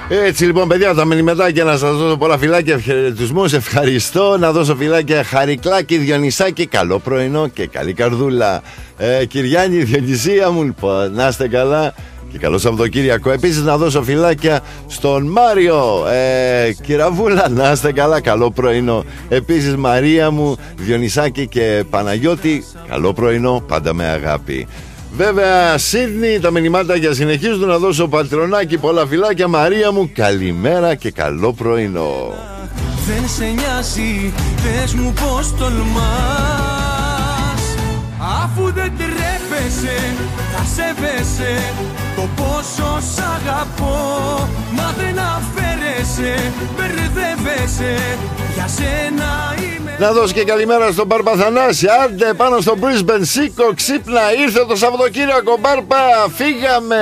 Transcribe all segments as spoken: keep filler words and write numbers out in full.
Έτσι λοιπόν, παιδιά, τα μηνυματάκια να σας δώσω πολλά φιλάκια, χαιρετισμούς, ευχαριστώ. Να δώσω φιλάκια Χαρικλάκη, Διονυσάκη, καλό πρωινό και καλή καρδούλα. ε, Κυριάννη, Διονυσία μου, λοιπόν, να είστε καλά και καλό Σαββατοκύριακο. Επίσης να δώσω φιλάκια στον Μάριο, ε, Κυραβούλα, να είστε καλά, καλό πρωινό. Επίσης Μαρία μου, Διονυσάκη και Παναγιώτη, καλό πρωινό, πάντα με αγάπη. Βέβαια, Σίδνη, τα μηνυμάτια συνεχίζουν. Να δώσω Πατρονάκι, πολλά φιλάκια. Μαρία μου, καλημέρα και καλό πρωινό. Δεν σε νοιάζει, πες μου πως τολμάς. Αφού δεν τρέπεσαι, θα σέβεσαι το πόσο σ' αγαπώ. Μα δεν αφαίρεσαι, μπερδεύεσαι, για σένα είμαι. Να δώσω και καλημέρα στον Παρπαθανάση. Άντε πάνω στο Brisbane, σήκω, ξύπνα, ήρθε το Σαββατοκύριακο, Μπάρπα, φύγαμε.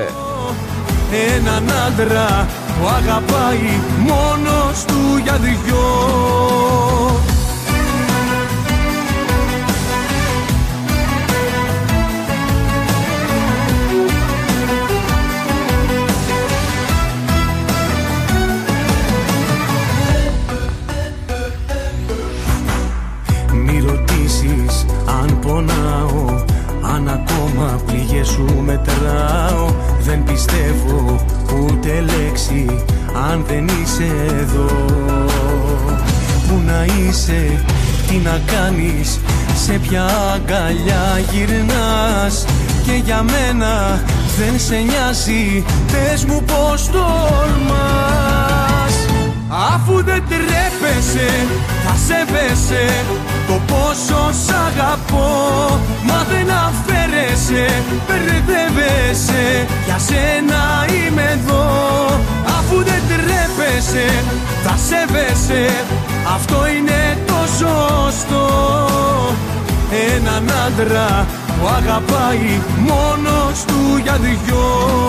Έναν άντρα που αγαπάει μόνος του για δυο. Αν πονάω, αν ακόμα πληγές σου μετράω, δεν πιστεύω ούτε λέξη αν δεν είσαι εδώ. Πού να είσαι, τι να κάνεις, σε ποια αγκαλιά γυρνάς, και για μένα δεν σε νοιάζει, πες μου πως τολμάς. Αφού δεν τρέπεσαι, θα σέβεσαι το πόσο σ' αγαπώ. Μα δεν αφαίρεσαι, μπερδεύεσαι, για σένα είμαι εδώ. Αφού δεν τρέπεσαι, θα σέβεσαι, αυτό είναι το σωστό. Έναν άντρα που αγαπάει μόνος του για δυο.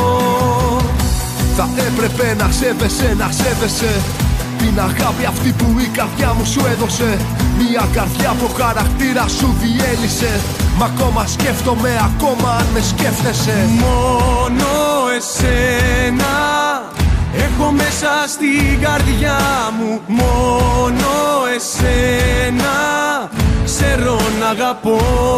Θα έπρεπε να σέβεσαι, να σέβεσαι την αγάπη αυτή που η καρδιά μου σου έδωσε. Μια καρδιά που ο χαρακτήρα σου διέλυσε. Μα ακόμα σκέφτομαι, ακόμα αν με σκέφτεσαι. Μόνο εσένα έχω μέσα στην καρδιά μου. Μόνο εσένα ξέρω να αγαπώ.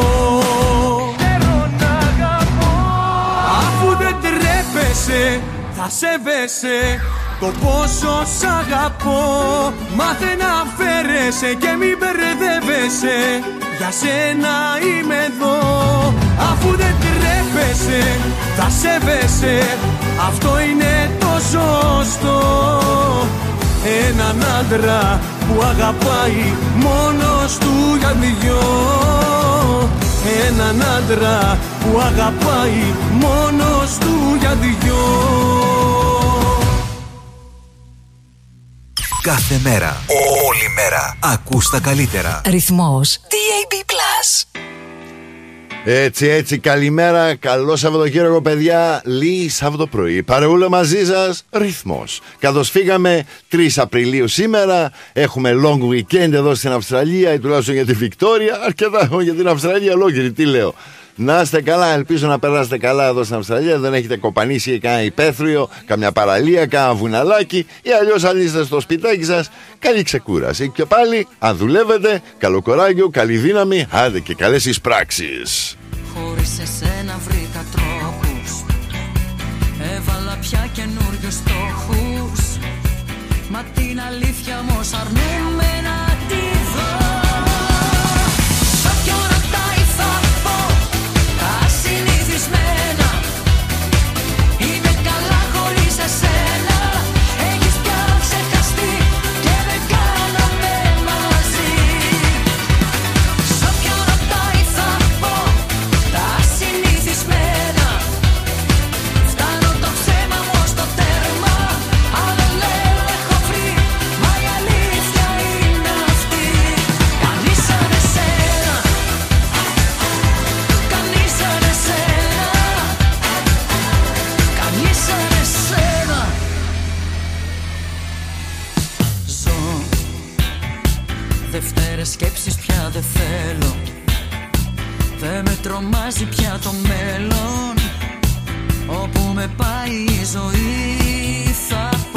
Ξέρω να αγαπώ. Αφού δεν τρέπεσαι, θα σέβεσαι το πόσο σ' αγαπώ. Μάθε να φέρεσαι και μην μπερδεύεσαι, για σένα είμαι εδώ. Αφού δεν τρέπεσαι, θα σέβεσαι, αυτό είναι το σωστό. Έναν άντρα που αγαπάει μόνος του για δυο. Έναν άντρα που αγαπάει μόνος του για δυο. Κάθε μέρα, όλη μέρα, ακούς τα καλύτερα. Ρυθμός ντι έι μπι Plus. Έτσι, έτσι, καλημέρα, καλό Σαββατοκύριακο, παιδιά. Λίγη Σάββατο πρωί, παρεούλα μαζί σας, Ρυθμός. Καθώς φύγαμε τρεις Απριλίου σήμερα, έχουμε long weekend εδώ στην Αυστραλία, ή τουλάχιστον για τη Βικτόρια, αρκετά για την Αυστραλία ολόκληρη, τι λέω. Να είστε καλά, ελπίζω να περάσετε καλά εδώ στην Αυστραλία. Δεν έχετε κοπανίσει κανένα υπαίθριο, καμιά παραλία, κανένα βουναλάκι, ή αλλιώς αν είστε στο σπιτάκι σας, καλή ξεκούραση. Και πάλι, αν δουλεύετε, καλό κοράγιο, καλή δύναμη, άντε και καλές εισπράξεις. Χωρίς εσένα βρήκα τρόπους, έβαλα πια καινούριους στόχους, μα την αλήθεια όμως αρνούμαι να τη δω. Σκέψεις πια δεν θέλω, δεν με τρομάζει πια το μέλλον. Όπου με πάει η ζωή θα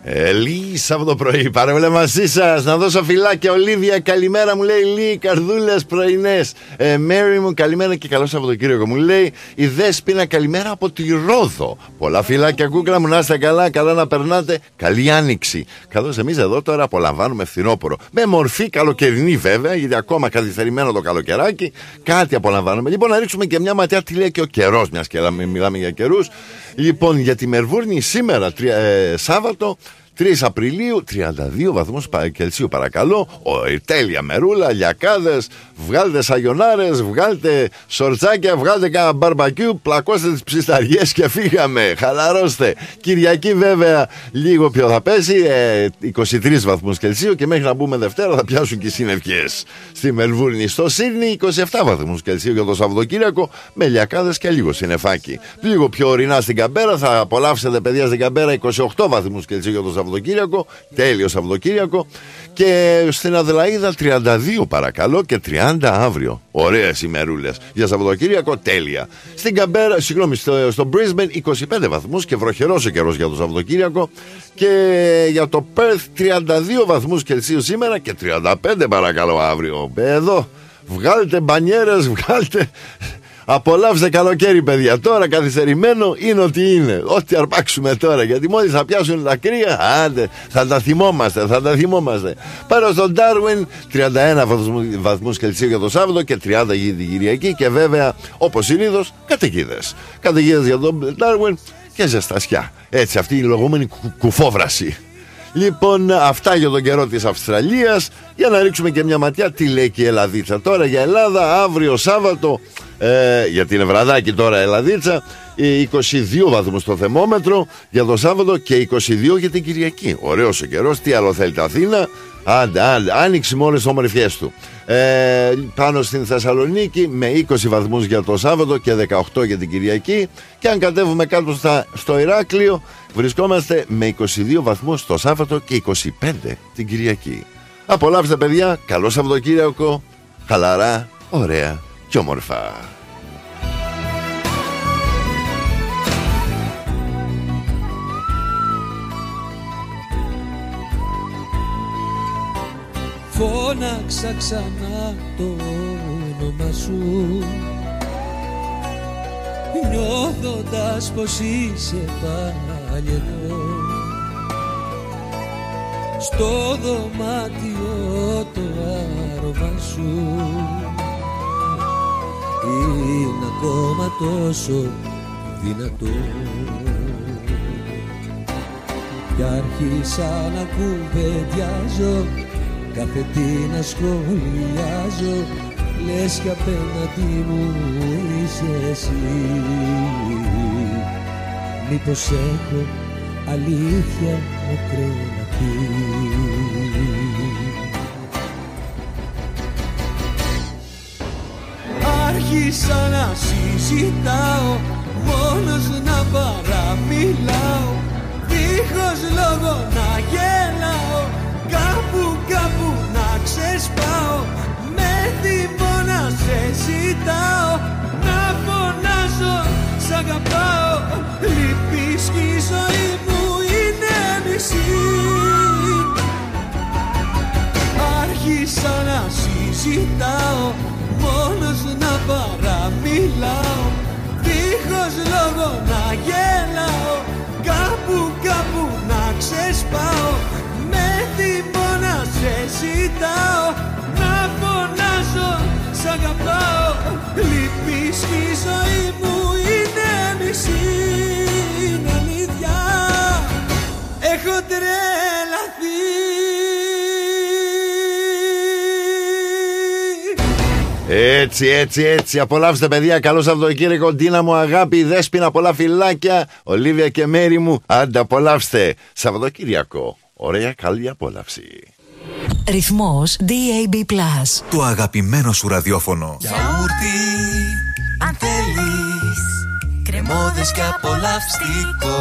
Ελί, Σάββατο πρωί, παρέμβολα μαζί σας. Να δώσω φυλάκια. Ολίβια, καλημέρα μου λέει. Λί, καρδούλες πρωινές. ε, Μέρι μου, καλημέρα και καλό Σαββατοκύριακο μου λέει. Η Δέσποινα, καλημέρα από τη Ρόδο. Πολλά φυλάκια, κούκλα μου, να είστε καλά. Καλά να περνάτε. Καλή άνοιξη. Καθώς εμείς εδώ τώρα απολαμβάνουμε φθινόπωρο. Με μορφή καλοκαιρινή βέβαια, γιατί ακόμα καθυστερημένο το καλοκαιράκι. Κάτι απολαμβάνουμε. Λοιπόν, να ρίξουμε και μια ματιά τι λέει και ο καιρός, μιας και μιλάμε για καιρούς. Λοιπόν, για τη Μελβούρνη σήμερα, τρία, ε, Σάββατο. τρεις Απριλίου, τριάντα δύο βαθμούς Κελσίου παρακαλώ. Ο, τέλεια μερούλα, λιακάδες. Βγάλτε σαγιονάρες, βγάλτε σορτσάκια, βγάλτε κάνα μπαρμπακιού. Πλακώστε τις ψισταριές και φύγαμε. Χαλαρώστε. Κυριακή βέβαια λίγο πιο θα πέσει, ε, είκοσι τρεις βαθμούς Κελσίου. Και μέχρι να μπούμε Δευτέρα θα πιάσουν και οι συννεφιές στη Μελβούρνη. Στο Σίδνεϊ είκοσι επτά βαθμούς Κελσίου για το Σαββατοκύριακο, με λιακάδες και λίγο συννεφάκι. Λίγο πιο ορεινά στην Καμπέρα, θα απολαύσετε παιδιά στην Καμπέρα είκοσι οκτώ βαθμούς Κελσίου για το Σαββατοκύριακο, τέλειο Σαββατοκύριακο. Και στην Αδελαΐδα τριάντα δύο παρακαλώ και τριάντα αύριο. Ωραίες ημερούλες για Σαββατοκύριακο, τέλεια. Στην Καμπέρα, συγγνώμη, στο, στο Brisbane είκοσι πέντε βαθμούς και βροχερός ο καιρός για το Σαββατοκύριακο. Και για το Perth τριάντα δύο βαθμούς Κελσίου σήμερα και τριάντα πέντε παρακαλώ αύριο. Εδώ βγάλτε μπανιέρες, βγάλτε. Απολαύστε καλοκαίρι παιδιά. Τώρα καθυστερημένο είναι ότι είναι. Ό,τι αρπάξουμε τώρα, γιατί μόλις θα πιάσουν τα κρύα, άντε, θα τα θυμόμαστε, θα τα θυμόμαστε. Πάρω στον Darwin τριάντα ένα βαθμούς Κελσίου για το Σάββατο και τριάντα για την Κυριακή. Και βέβαια, όπως συνήθως, καταιγίδες. Καταιγίδες για τον Darwin και ζεστασιά. Έτσι, αυτή η λεγόμενη κου- κουφόβραση. Λοιπόν, αυτά για τον καιρό της Αυστραλίας. Για να ρίξουμε και μια ματιά τι λέει και η Ελλαδίτσα. Τώρα για Ελλάδα, αύριο Σάββατο, ε, γιατί είναι βραδάκι τώρα Ελλαδίτσα, είκοσι δύο βαθμούς στο θερμόμετρο για το Σάββατο και είκοσι δύο για την Κυριακή. Ωραίος ο καιρός, τι άλλο θέλετε Αθήνα. Άντε, άντε, άνοιξη με όλες τις όμορφιές του. Ε, πάνω στην Θεσσαλονίκη με είκοσι βαθμούς για το Σάββατο και δεκαοκτώ για την Κυριακή. Και αν κατέβουμε κάτω στα, στο Ηράκλειο, βρισκόμαστε με είκοσι δύο βαθμούς το Σάββατο και είκοσι πέντε την Κυριακή. Απολαύστε παιδιά, καλό Σαββατοκύριακο, χαλαρά, ωραία και όμορφα. Φώναξα ξανά το όνομα σου, νιώθοντας πως είσαι πάλι εδώ, στο δωμάτιο το άρωμα σου είναι ακόμα τόσο δυνατό. Κι άρχισα να κουβεντιάζω, κάθε τι να σχολιάζω, λες κι απέναντι μου είσαι εσύ. Μήπως έχω αλήθεια μικρό να πει. Άρχισα να συζητάω, μόνος να παραμιλάω, δίχως λόγο να γελάω, κάπου κάπου να ξεσπάω, με θυμό να σε ζητάω, να φωνάζω σ' αγαπάω, λυπείς κι η ζωή μου είναι μισή. Άρχισα να συζητάω, μόνος να παραμιλάω, δίχως λόγο να γελάω, κάπου κάπου να ξεσπάω, με θυμό να σε ζητάω, να φωνάζω σ' αγαπάω, λυπείς κι η ζωή μου είναι μισή. Είναι αλήθεια, έχω τρελαθεί. Έτσι, έτσι, έτσι. Απολαύστε, παιδιά. Καλό Σαββατοκύριακο. Ντίνα μου, αγάπη, Δέσποινα, πολλά φυλάκια. Ολίβια και Μέρι μου. Άντε, απολαύστε. Σαββατοκύριακο. Ωραία, καλή απόλαυση. Ρυθμός ντι έι μπι Plus. Το αγαπημένο σου ραδιόφωνο. Γιαούρτι, αν θέλεις, κρεμόδες και απολαυστικό.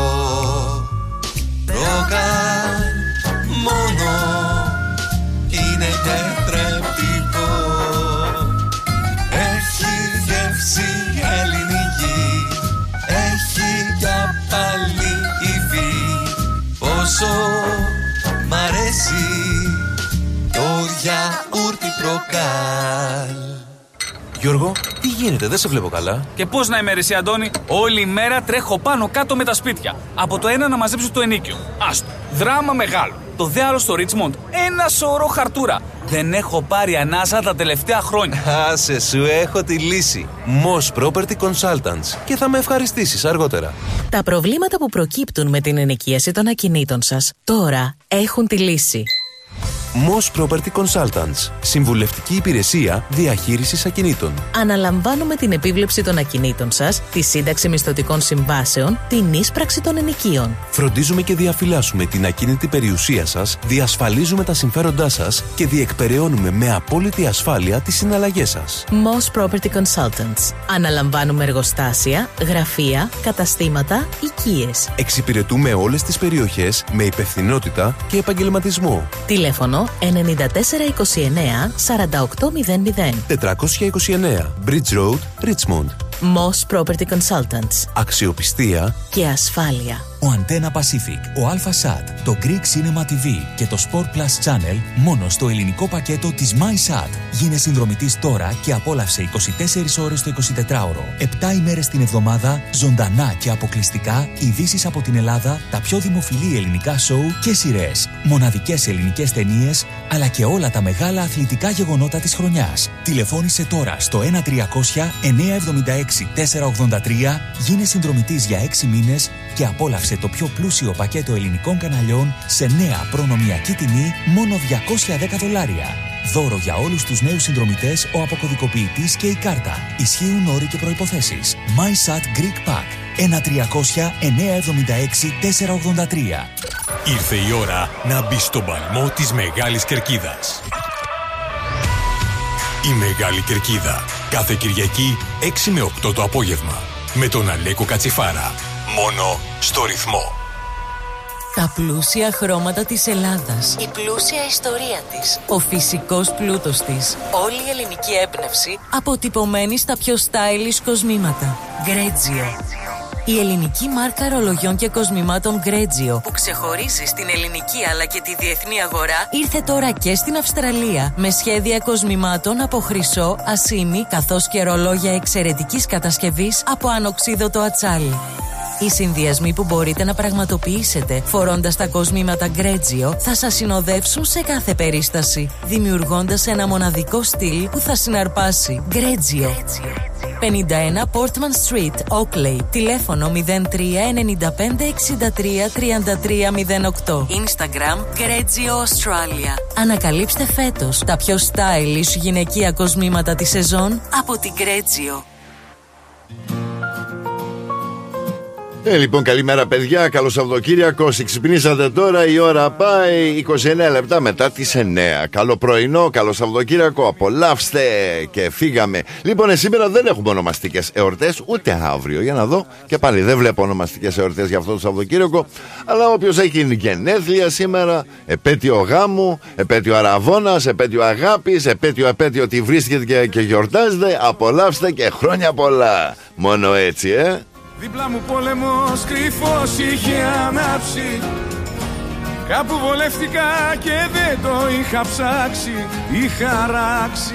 Ρόγαν, μόνο, είναι τετρεπτικό. Έχει γεύση ελληνική, έχει κι απαλή υφή. Πόσο Γιώργο, τι γίνεται, δεν σε βλέπω καλά. Και πώς να είμαι, ρε εσύ, Αντώνη, όλη μέρα τρέχω πάνω κάτω με τα σπίτια. Από το ένα να μαζέψω το ενίκιο. Άστο, δράμα μεγάλο. Το δε άλλο στο Ρίτσμοντ, ένα σωρό χαρτούρα. Δεν έχω πάρει ανάσα τα τελευταία χρόνια. Άσε, σου έχω τη λύση. Moss Property Consultants. Και θα με ευχαριστήσεις αργότερα. Τα προβλήματα που προκύπτουν με την ενοικίαση των ακινήτων σας τώρα έχουν τη λύση. Moss Property Consultants. Συμβουλευτική υπηρεσία διαχείρισης ακινήτων. Αναλαμβάνουμε την επίβλεψη των ακινήτων σας, τη σύνταξη μισθωτικών συμβάσεων, την ίσπραξη των ενοικίων. Φροντίζουμε και διαφυλάσσουμε την ακίνητη περιουσία σας, διασφαλίζουμε τα συμφέροντά σας και διεκπεραιώνουμε με απόλυτη ασφάλεια τις συναλλαγές σας. Moss Property Consultants. Αναλαμβάνουμε εργοστάσια, γραφεία, καταστήματα, οικίες. Εξυπηρετούμε όλες τις περιοχές με υπευθυνότητα και επαγγελματισμό. Τηλέφωνο εννιά τέσσερα είκοσι εννέα σαράντα οκτώ μηδέν μηδέν. τετρακόσια είκοσι εννέα Bridge Road, Richmond. Moss Property Consultants. Αξιοπιστία και ασφάλεια. Ο Antenna Pacific, ο Alphasat, το Greek Cinema τι βι και το Sport Plus Channel μόνο στο ελληνικό πακέτο της MySat. Γίνε συνδρομητής τώρα και απόλαυσε είκοσι τέσσερις ώρες το εικοσιτετράωρο, επτά ημέρες την εβδομάδα, ζωντανά και αποκλειστικά ειδήσεις από την Ελλάδα, τα πιο δημοφιλή ελληνικά σοου και σειρές, μοναδικές ελληνικές ταινίες, αλλά και όλα τα μεγάλα αθλητικά γεγονότα της χρονιάς. Τηλεφώνησε τώρα στο ένα τριακόσια εννιακόσια εβδομήντα έξι τετρακόσια ογδόντα τρία, γίνε συνδρομητής για έξι μήνες και απόλαυσε το πιο πλούσιο πακέτο ελληνικών καναλιών σε νέα προνομιακή τιμή μόνο διακόσια δέκα δολάρια. Δώρο για όλους τους νέους συνδρομητές ο αποκωδικοποιητής και η κάρτα. Ισχύουν όροι και προϋποθέσεις. MySat Greek Pack ένα τριακόσια εννιακόσια εβδομήντα έξι τετρακόσια ογδόντα τρία. Ήρθε η ώρα να μπει στον παλμό της Μεγάλης Κερκίδας. Η Μεγάλη Κερκίδα. Κάθε Κυριακή έξι με οκτώ το απόγευμα. Με τον Αλέκο Κατσιφάρα. Μόνο στο Ρυθμό. Τα πλούσια χρώματα της Ελλάδας. Η πλούσια ιστορία της. Ο φυσικός πλούτος της. Όλη η ελληνική έμπνευση αποτυπωμένη στα πιο stylish κοσμήματα. Γκρέτζιο. Η ελληνική μάρκα ρολογιών και κοσμημάτων Γκρέτζιο, που ξεχωρίζει στην ελληνική αλλά και τη διεθνή αγορά, ήρθε τώρα και στην Αυστραλία με σχέδια κοσμημάτων από χρυσό, ασήμι, καθώς και ρολόγια εξαιρετικής κατασκευής από ανοξίδωτο ατσάλι. Οι συνδυασμοί που μπορείτε να πραγματοποιήσετε φορώντας τα κοσμήματα Γκρέτζιο θα σας συνοδεύσουν σε κάθε περίσταση, δημιουργώντας ένα μοναδικό στυλ που θα συναρπάσει. Γκρέτζιο. πενήντα ένα Portman Street, Oakley. Τηλέφωνο μηδέν τρία εννιά πέντε εξήντα τρία τριάντα τρία μηδέν οκτώ. Instagram Γκρέτζιο Australia. Ανακαλύψτε φέτος τα πιο stylish γυναικεία κοσμήματα της σεζόν από την Γκρέτζιο. Ε, λοιπόν, καλημέρα παιδιά, καλό Σαββατοκύριακο. Ξυπνήσατε τώρα, η ώρα πάει είκοσι εννέα λεπτά μετά τις εννέα. Καλό πρωινό, καλό Σαββατοκύριακο, απολαύστε και φύγαμε. Λοιπόν, ε, σήμερα δεν έχουμε ονομαστικές εορτές, ούτε αύριο. Για να δω, και πάλι δεν βλέπω ονομαστικές εορτές για αυτό το Σαββατοκύριακο. Αλλά όποιος έχει γενέθλια σήμερα, επέτειο γάμου, επέτειο αραβώνας, επέτειο αγάπης, επέτειο επέτειο ότι βρίσκεται και, και γιορτάζετε, απολαύστε και χρόνια πολλά. Μόνο έτσι, ε. Δίπλα μου πόλεμος κρυφός είχε ανάψει. Κάπου βολεύτηκα και δεν το είχα ψάξει. Είχα ράξει.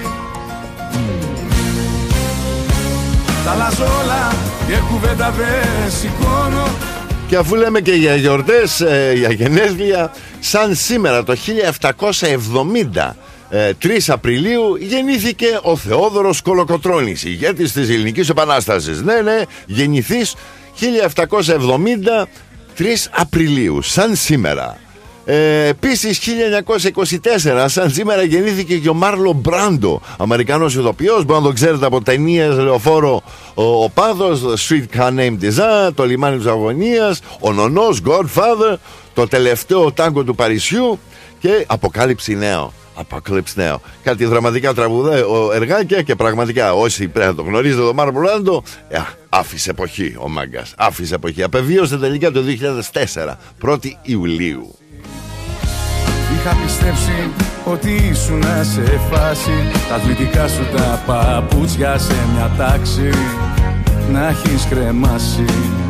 Τα λαζόλα και κουβέντα δεν σηκώνω. Και αφού λέμε και για γιορτές, ε, για γενέθλια, σαν σήμερα το χίλια επτακόσια εβδομήντα, Ε, τρεις Απριλίου γεννήθηκε ο Θεόδωρος Κολοκοτρώνης, ηγέτης της Ελληνικής Επανάστασης. Ναι, ναι, γεννηθείς χίλια επτακόσια εβδομήντα, τρεις Απριλίου, σαν σήμερα. Ε, επίσης χίλια εννιακόσια είκοσι τέσσερα, σαν σήμερα, γεννήθηκε και ο Μάρλον Μπράντο, Αμερικανός ηθοποιός. Μπορεί να τον ξέρετε από ταινίες Λεωφόρο ο, ο Πάδος, Streetcar Named Desire, Το λιμάνι της Αγωνίας, Ο Νονός, Godfather, Το τελευταίο τάγκο του Παρισιού και Αποκάλυψη νέο. Apocalypse Now. Κάτι δραματικά τραγουδάει ο Εργάκια και πραγματικά όσοι πρέπει να το γνωρίζετε, το Μάρλον Μπράντο, άφησε εποχή ο μάγκας. Άφησε εποχή. Απεβίωσε τελικά το δύο χιλιάδες τέσσερα, πρώτη Ιουλίου. Είχα πιστέψει ότι ήσουν σε φάση, τα αθλητικά σου τα παπούτσια σε μια τάξη να έχεις κρεμάσει.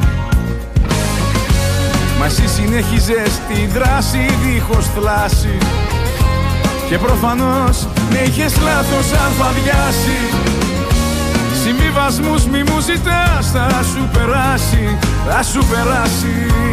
Μα εσύ συνέχιζες τη δράση δίχως θλάση και προφανώς με είχες λάθος αλφαδιάσει. Συμβιβασμούς μη μου ζητάς, θα σου περάσει, θα σου περάσει.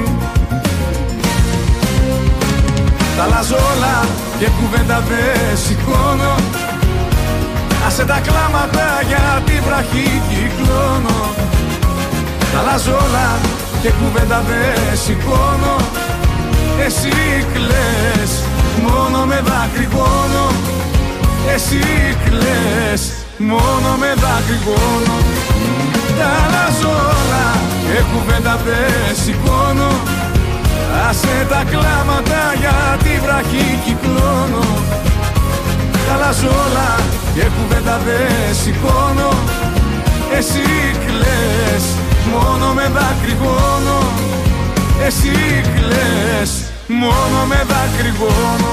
Τα αλλάζω όλα και κουβέντα δεν σηκώνω. Άσε τα κλάματα για την βραχή κυκλώνω. Τα αλλάζω όλα και κουβέντα δεν σηκώνω. Εσύ κλαις, μόνο με δακρυγόνο. Εσύ κλαις, μόνο με δακρυγόνο. Τα αλλάζω όλα και κουβέντα δεν σηκώνω. Άσε τα κλάματα για τη βραχή κυκλώνω. Τα αλλάζω όλα και κουβέντα δεν σηκώνω. Εσύ κλαις, μόνο με δακρυγόνο. Εσύ κλαις, μόνο με δακρυγόνο.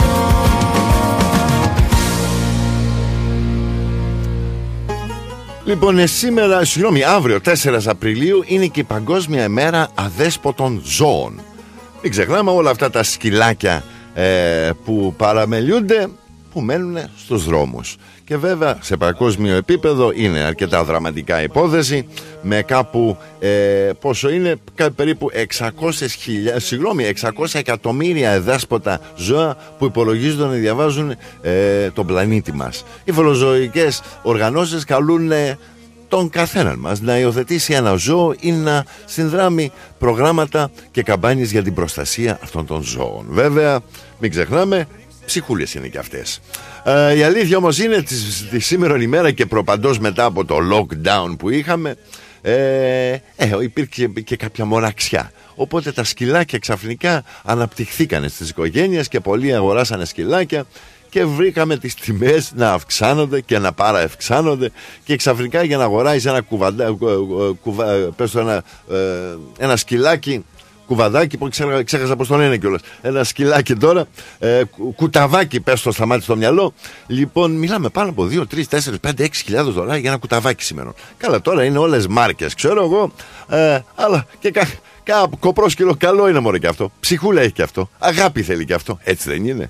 Λοιπόν, ε, σήμερα, συγγνώμη, αύριο τέσσερις Απριλίου είναι και η Παγκόσμια ημέρα αδέσποτων ζώων. Μην ξεχνάμε όλα αυτά τα σκυλάκια ε, που παραμελιούνται, που μένουν στους δρόμους. Και βέβαια σε παγκόσμιο επίπεδο είναι αρκετά δραματικά υπόθεση, με κάπου ε, πόσο είναι, περίπου εξακόσιες χιλιάδες, συγγνώμη, εξακόσια εκατομμύρια εδάσποτα ζώα που υπολογίζονται να διαβάζουν ε, τον πλανήτη μας. Οι φιλοζωικές οργανώσεις καλούν ε, τον καθέναν μας να υιοθετήσει ένα ζώο ή να συνδράμει προγράμματα και καμπάνιες για την προστασία αυτών των ζώων. Βέβαια, μην ξεχνάμε, ψυχούλες είναι και αυτές. Ε, η αλήθεια όμως είναι τη, τη σήμερα ημέρα και προπαντός μετά από το lockdown που είχαμε, ε, ε, υπήρχε και κάποια μοναξιά. Οπότε τα σκυλάκια ξαφνικά αναπτυχθήκανε στις οικογένειες και πολλοί αγοράσανε σκυλάκια και βρήκαμε τις τιμές να αυξάνονται και να παραευξάνονται και ξαφνικά για να αγοράεις ένα κουβαντα, κουβα, πες το ένα, ένα σκυλάκι, κουβαδάκι, που ξέχασα, ξέχασα πως το λένε κιόλας, ένα σκυλάκι τώρα, ε, κουταβάκι, πες το, σταμάτη στο μυαλό. Λοιπόν, μιλάμε πάνω από δύο, τρεις, τέσσερις, πέντε, έξι χιλιάδες δολάρια για ένα κουταβάκι σήμερα. Καλά, τώρα είναι όλες μάρκες, ξέρω εγώ, ε, αλλά και κα, κα, κοπρόσκυλο καλό είναι μωρέ και αυτό. Ψυχούλα έχει και αυτό. Αγάπη θέλει και αυτό. Έτσι δεν είναι?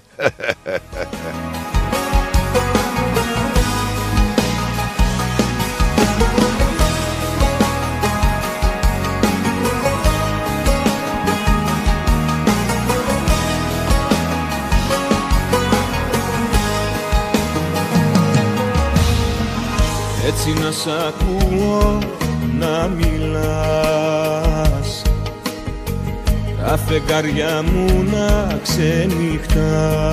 Έτσι να σ' ακούω να μιλάς, τα φεγγάρια μου να ξενυχτάς.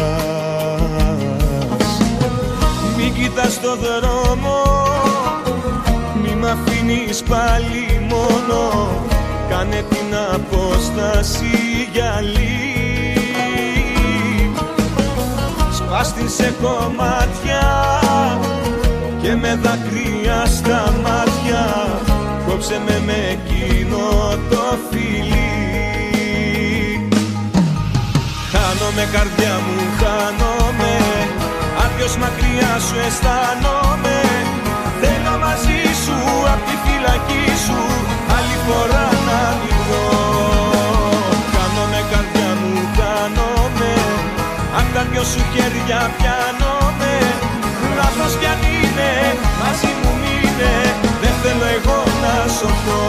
Μην κοιτάς το δρόμο, μη μ' αφήνεις πάλι μόνο, κάνε την απόσταση γυαλί. Σπάς την σε κομμάτια και με δάκρυα στα μάτια, κόψε με με εκείνο το φιλί. Χάνομαι καρδιά μου, χάνομαι, άδειος μακριά σου αισθάνομαι. Θέλω μαζί σου απ' τη φυλακή σου άλλη φορά να μιλώ. Χάνομαι καρδιά μου, χάνομαι, απ' τα δυο σου χέρια πιάνομαι. Λάθος κι αν είναι, μαζί μου μείνε, δεν θέλω εγώ να σωθώ.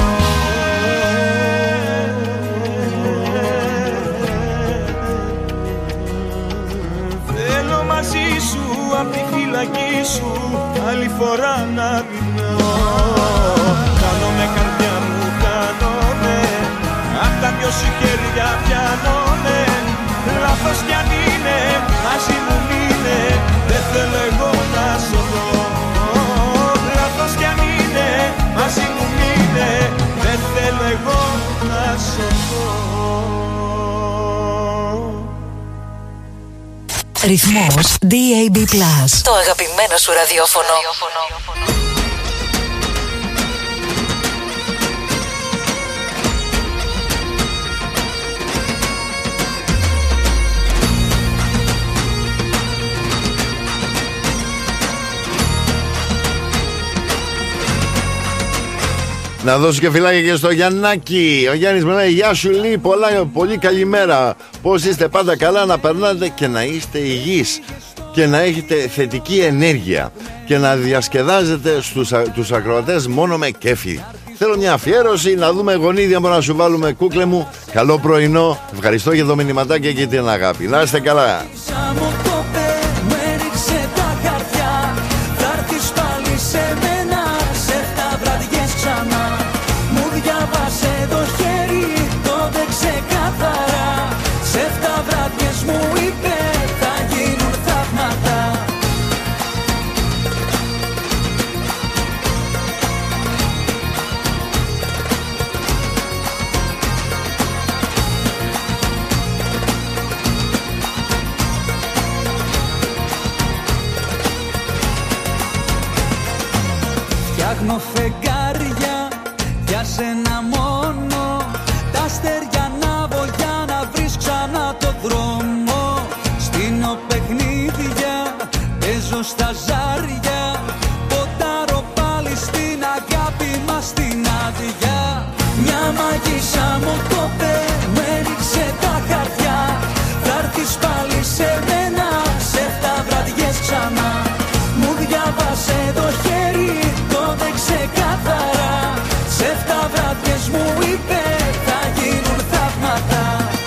Θέλω μαζί σου απ' τη φυλακή σου άλλη φορά να μείνω. Χάνομαι καρδιά μου, χάνομαι, απ' τα δυο σου χέρια πιάνομαι. Λάθος κι αν είναι, μαζί μου μείνε, δεν θέλω εγώ να σωθώ. Λάθος κι αν είναι, μαζί μου μείνε, δεν θέλω εγώ να σωθώ. Ρυθμός ντι έι μπι Plus. Το αγαπημένο σου ραδιόφωνο. Να δώσω και φιλάκια και στο Γιαννάκη. Ο Γιάννης μιλάει, γεια σου Λί, πολλά, πολύ καλημέρα. Πώς είστε, πάντα καλά, να περνάτε και να είστε υγιείς. και να έχετε θετική ενέργεια και να διασκεδάζετε στους, τους ακροατές μόνο με κέφι. Θέλω μια αφιέρωση, να δούμε γονίδια μου να σου βάλουμε, κούκλε μου. Καλό πρωινό, ευχαριστώ για το μηνυματάκι και την αγάπη. Να είστε καλά. Φτιάχνω φεγγάρια για σένα μόνο, τα αστέρια ανάβω για να βρεις ξανά το δρόμο. Στείνω παιχνίδια, παίζω στα ζάρια, ποτάρω πάλι στην αγάπη μας την άδεια. Μια μαγισσα μου το πέ, μου έριξε τα χαρτιά, θα έρθεις πάλι σε μένα, σε εφτά βραδιές ξανά. Μου διάβασε το χέρι, ξεκάθαρα, σε εφτά βραδιές μου είπε θα γίνουν θαύματα.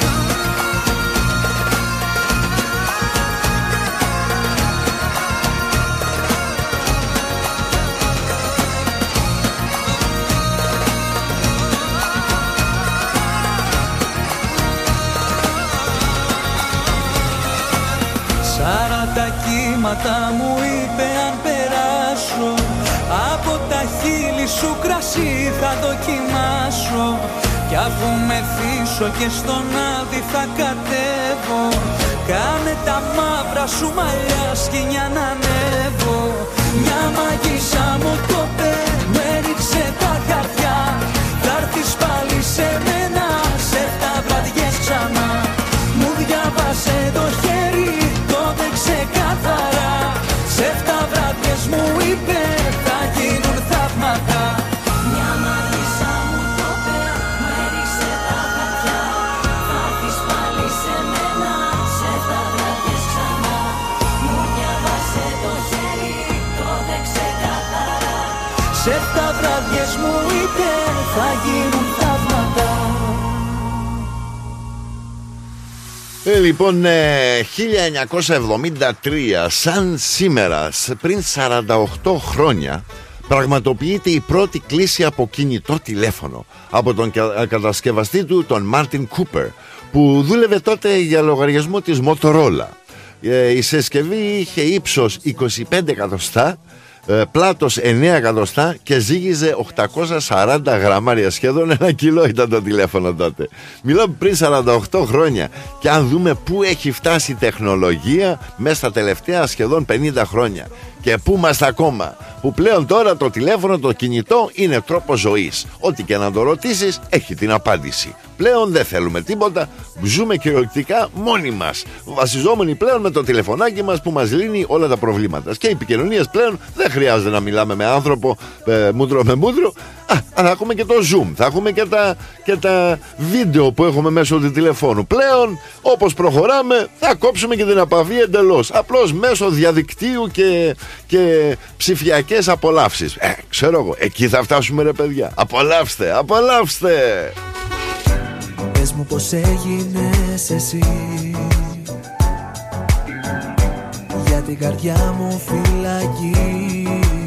Σαράντα κύματα μου είπε αν περάσω, από τα χείλη σου κρασί θα δοκιμάσω. Κι αφού μεθύσω και στον άδει θα κατέβω, κάνε τα μαύρα σου μαλλιά σκοινιά να ανέβω. Μια μαγισσα μου το πέ, μου έριξε τα χαρτιά, θα έρθεις πάλι σε μένα, σε εφτά βραδιές ξανά. Μου διάβασε το χέρι, το δε ξεκάθαρα, σε εφτά βραδιές μου είπε θα γίνουν θαύματα. Μια μαγισσα μου το πέ, μου έριξε τα χαρτιά, θα έρθεις πάλι σε μένα, σε εφτά βραδιές ξανά. Μου διάβασε το χέρι, το δε ξεκάθαρα, σε εφτά βραδιές μου είπε θα γίνουν θαύματα. Ε, λοιπόν, ε, χίλια εννιακόσια εβδομήντα τρία, σαν σήμερα, πριν σαράντα οκτώ χρόνια, πραγματοποιείται η πρώτη κλήση από κινητό τηλέφωνο από τον κατασκευαστή του, τον Μάρτιν Κούπερ, που δούλευε τότε για λογαριασμό της Motorola. Ε, η συσκευή είχε ύψος είκοσι πέντε εκατοστά, πλάτος εννέα εκατοστά και ζύγιζε οκτακόσια σαράντα γραμμάρια. Σχεδόν ένα κιλό ήταν το τηλέφωνο τότε. Μιλάμε πριν σαράντα οκτώ χρόνια. Και αν δούμε πού έχει φτάσει η τεχνολογία μέσα στα τελευταία σχεδόν πενήντα χρόνια, και πού είμαστε ακόμα, που πλέον τώρα το τηλέφωνο, το κινητό είναι τρόπος ζωής. Ό,τι και να το ρωτήσεις έχει την απάντηση. Πλέον δεν θέλουμε τίποτα, ζούμε κυριολεκτικά μόνοι μας, βασιζόμενοι πλέον με το τηλεφωνάκι μας που μας λύνει όλα τα προβλήματα. Και οι επικοινωνίες πλέον δεν χρειάζεται να μιλάμε με άνθρωπο ε, μούτρο με μούτρο. Α, θα έχουμε και το Zoom, θα έχουμε και τα, και τα βίντεο που έχουμε μέσω του τηλεφώνου. Πλέον, όπως προχωράμε, θα κόψουμε και την επαφή εντελώς. Απλώς μέσω διαδικτύου και, και ψηφιακές απολαύσεις. Ε, ξέρω εγώ, εκεί θα φτάσουμε ρε παιδιά. Απολαύστε, απολαύστε. Πες μου πως έγινες εσύ, για την καρδιά μου φυλακή.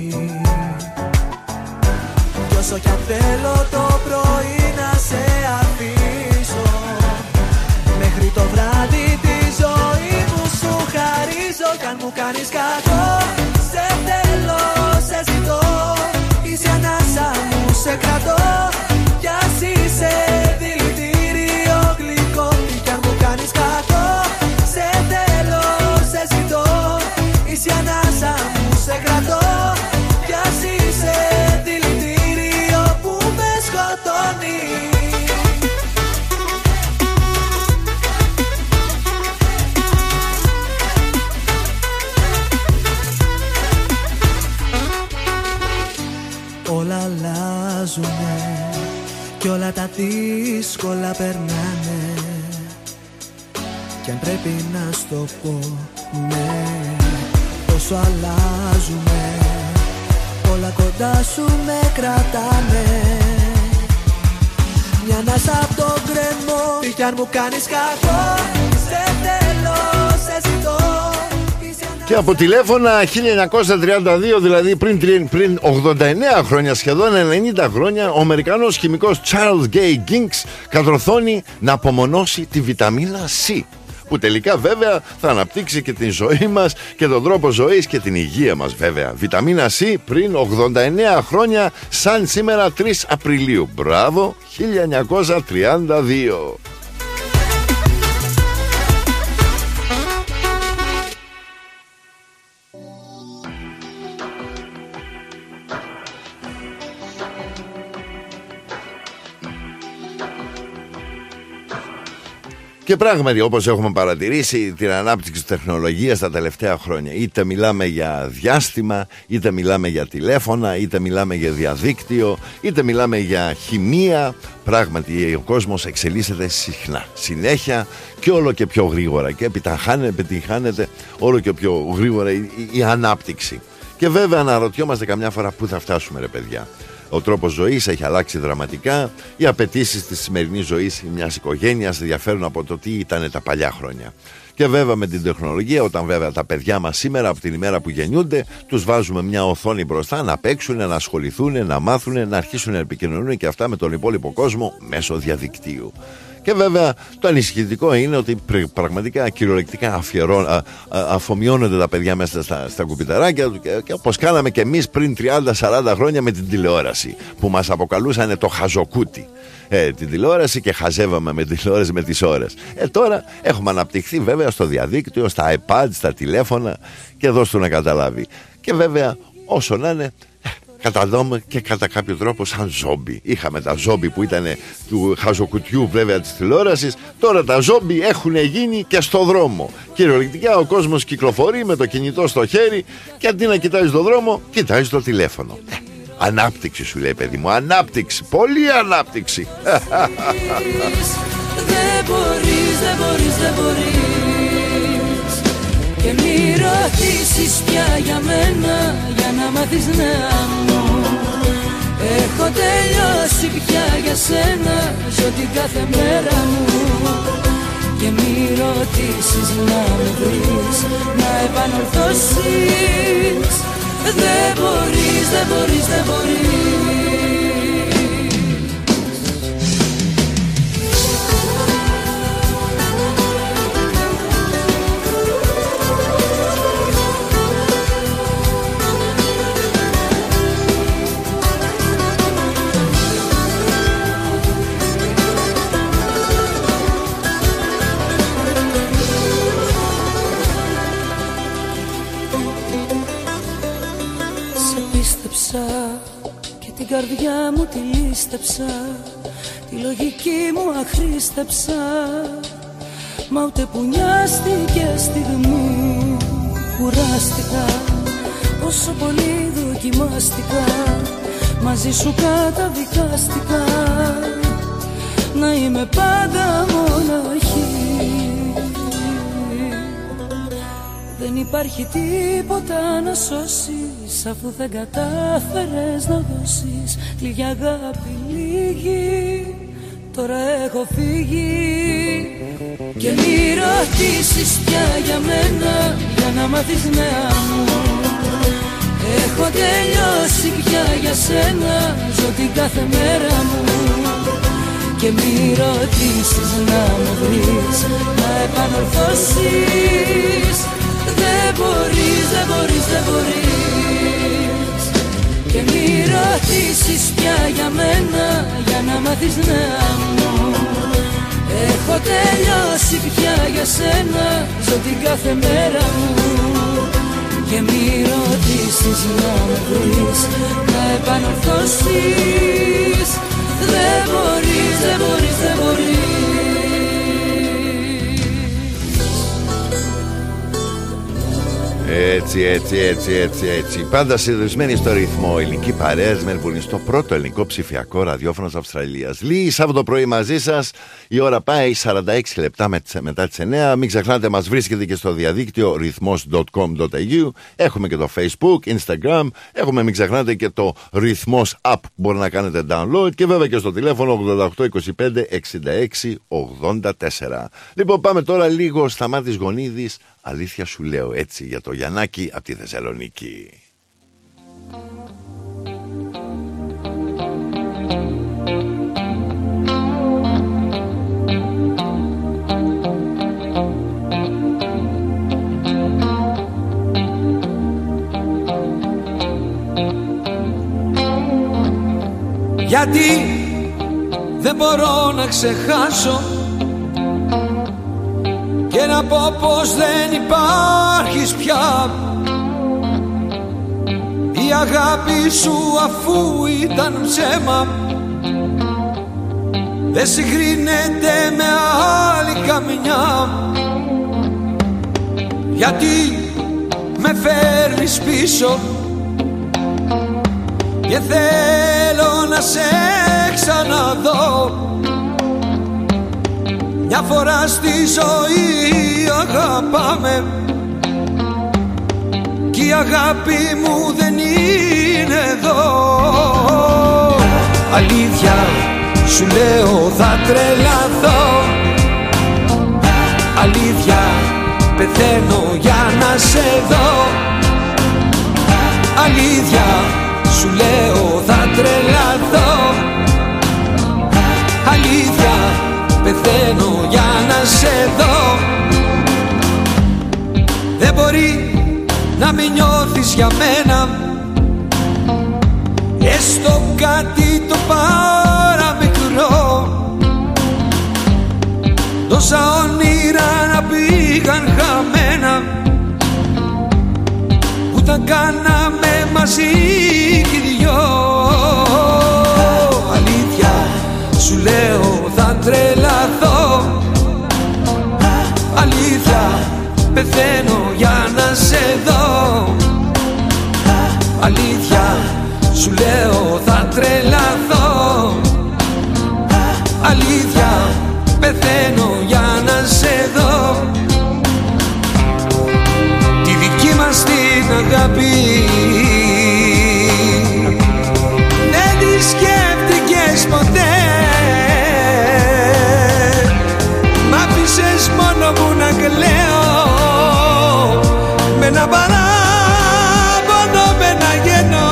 Κι όσο κι αν θέλω το πρωί να σε αφήσω, μέχρι το βράδυ τη ζωή μου σου χαρίζω. Κι αν μου κάνεις κακό, σε θέλω, σε ζητώ, είσαι ανάσα μου, σε κρατώ, κι ας είσαι δηλητήριο γλυκό. Κι αν μου κάνεις κακό, σε θέλω, σε ζητώ, είσαι ανάσα μου, σε κρατώ, κι ας είσαι δηλητήριο που με σκοτώνει. Όλα αλλάζουνε κι όλα τα δύσκολα περνάνε, κι αν πρέπει να στο πω, ναι. τόσο αλλάζουμε, όλα κοντά σου με κρατάνε. Μια ανάσα απ' τον κρεμό, κι αν μου κάνεις κακό, σε θέλω, σε ζητώ. Και από τηλέφωνα χίλια εννιακόσια τριάντα δύο, δηλαδή πριν, πριν ογδόντα εννέα χρόνια, σχεδόν ενενήντα χρόνια, ο Αμερικανός χημικός Charles Gay Ginks κατορθώνει να απομονώσει τη βιταμίνα C, που τελικά βέβαια θα αναπτύξει και την ζωή μας και τον τρόπο ζωής και την υγεία μας βέβαια. Βιταμίνα C πριν ογδόντα εννέα χρόνια, σαν σήμερα τρεις Απριλίου. Μπράβο, χίλια εννιακόσια τριάντα δύο. Και πράγματι, όπως έχουμε παρατηρήσει την ανάπτυξη της τεχνολογίας τα τελευταία χρόνια, είτε μιλάμε για διάστημα, είτε μιλάμε για τηλέφωνα, είτε μιλάμε για διαδίκτυο, είτε μιλάμε για χημεία, πράγματι ο κόσμος εξελίσσεται συχνά, συνέχεια και όλο και πιο γρήγορα, και επιτυγχάνεται όλο και πιο γρήγορα η, η, η ανάπτυξη. Και βέβαια αναρωτιόμαστε καμιά φορά πού θα φτάσουμε, ρε παιδιά. Ο τρόπος ζωής έχει αλλάξει δραματικά. Οι απαιτήσεις της σημερινής ζωής μιας οικογένειας διαφέρουν από το τι ήταν τα παλιά χρόνια. Και βέβαια με την τεχνολογία, όταν βέβαια τα παιδιά μας σήμερα από την ημέρα που γεννιούνται, τους βάζουμε μια οθόνη μπροστά να παίξουν, να ασχοληθούν, να μάθουν, να αρχίσουν να επικοινωνούν και αυτά με τον υπόλοιπο κόσμο μέσω διαδικτύου. Και βέβαια το ανησυχητικό είναι ότι πραγματικά κυριολεκτικά αφιερών, α, α, αφομοιώνονται τα παιδιά μέσα στα, στα κουπιταράκια και, και όπως κάναμε και εμείς πριν τριάντα σαράντα χρόνια με την τηλεόραση, που μας αποκαλούσαν το χαζοκούτι. Ε, την τηλεόραση και χαζεύαμε με την τηλεόραση με τις ώρες. Ε, τώρα έχουμε αναπτυχθεί βέβαια στο διαδίκτυο, στα iPad, στα τηλέφωνα, και δώσ' του να καταλάβει. Και βέβαια όσο να είναι, καταδούμε και κατά κάποιο τρόπο σαν ζόμπι. Είχαμε τα ζόμπι που ήταν του χαζοκουτιού βέβαια της τηλεόρασης. Τώρα τα ζόμπι έχουν γίνει και στο δρόμο. Κυριολεκτικά ο κόσμος κυκλοφορεί με το κινητό στο χέρι και αντί να κοιτάζει το δρόμο, κοιτάζει το τηλέφωνο. Ε, ανάπτυξη σου λέει, παιδί μου, ανάπτυξη, πολύ ανάπτυξη. Δεν μπορείς, δεν μπορείς, δεν μπορείς και μη ρωτήσεις πια για μένα, για να μάθεις να μου. Έχω τελειώσει πια για σένα, ζω την κάθε μέρα μου. Και μη ρωτήσεις να με βρεις, να επανορθώσεις. Δεν μπορείς, δεν μπορείς, δεν μπορείς. Και την καρδιά μου τη λίστεψα, τη λογική μου αχρίστεψα. Μα ούτε που νοιάστηκε στιγμή κουράστηκα, πόσο πολύ δοκιμάστηκα, μαζί σου καταδικάστηκα να είμαι πάντα μοναχή. Δεν υπάρχει τίποτα να σώσεις, αφού δεν κατάφερες να δώσεις λίγη αγάπη, λίγη, τώρα έχω φύγει. Και μη ρωτήσεις πια για μένα, για να μάθεις νέα μου. Έχω τελειώσει πια για σένα, ζω την κάθε μέρα μου. Και μη ρωτήσεις να με βρεις, να επανορθώσεις. Δεν μπορείς, δεν μπορείς, δεν μπορείς και μη ρωτήσεις πια για μένα, για να μάθεις νέα μου. Έχω τελειώσει πια για σένα, ζω την κάθε μέρα μου. Και μη ρωτήσεις να με βρεις, να επανορθώσεις. Δεν μπορείς, δεν μπορείς, δεν μπορείς. Έτσι, έτσι, έτσι, έτσι, έτσι. Πάντα συνδεδεσμένοι στο ρυθμό. Ελληνική παρέα Μελβούρνη, στο πρώτο ελληνικό ψηφιακό ραδιόφωνο της Αυστραλίας. Λίγη Σάββατο πρωί μαζί σας. Η ώρα πάει σαράντα έξι λεπτά μετά τις εννιά. Μην ξεχνάτε, μας βρίσκεται και στο διαδίκτυο ρυθμός τελεία κομ τελεία έι γιου. Έχουμε και το Facebook, Instagram. Έχουμε, μην ξεχνάτε, και το ρυθμός app που μπορεί να κάνετε download. Και βέβαια και στο τηλέφωνο ογδόντα οκτώ είκοσι πέντε εξήντα έξι ογδόντα τέσσερα. Λοιπόν, πάμε τώρα λίγο Σταμάτης Γονίδης. Αλήθεια σου λέω, έτσι, για το Γιαννάκη από τη Θεσσαλονίκη. Γιατί δεν μπορώ να ξεχάσω και να πω πως δεν υπάρχεις πια. Η αγάπη σου αφού ήταν ψέμα δεν συγκρίνεται με άλλη καμιά. Γιατί με φέρνεις πίσω και θέλω να σε ξαναδώ. Μια φορά στη ζωή αγαπάμε κι η αγάπη μου δεν είναι εδώ. Αλήθεια σου λέω θα τρελαθώ. Αλήθεια πεθαίνω για να σε δω. Αλήθεια σου λέω θα τρελαθώ. Αλήθεια πεθαίνω για να σε δω. Δεν μπορεί να μην νιώθεις για μένα έστω κάτι το παραμικρό. Τόσα όνειρα να πήγαν χαμένα που τα κάναμε μαζί κι οι δυο. Αλήθεια σου λέω θα τρελαθώ. Αλήθεια πεθαίνω για να σε δω. Αλήθεια σου λέω θα τρελαθώ. Αλήθεια πεθαίνω για να σε δω. Τη δική μας την αγάπη δεν τη σκέφτηκες ποτέ. Μ' άφησες μόνο μου να κλαίω με ένα παράπονο, με ένα γενό.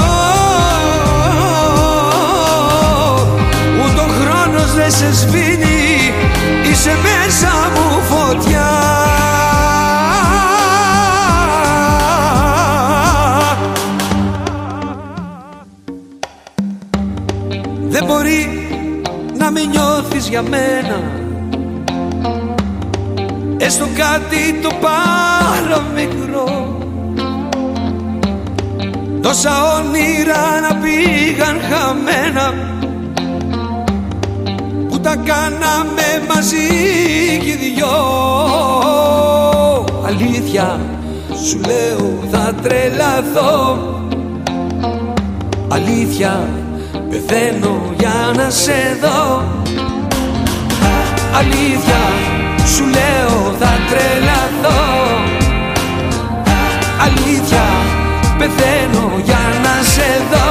Ούτε ο χρόνος δεν σε σβήνει, είσαι μέσα μου φωτιά. Δεν μπορεί να μην νιώθεις για μένα έστω κάτι το παραμικρό. Τόσα όνειρα να πήγαν χαμένα που τα κάναμε μαζί κι οι δυο. Αλήθεια σου λέω θα τρελαθώ. Αλήθεια πεθαίνω για να σε δω. Αλήθεια σου λέω θα τρελαθώ. Αλήθεια πεθαίνω για να σε δω.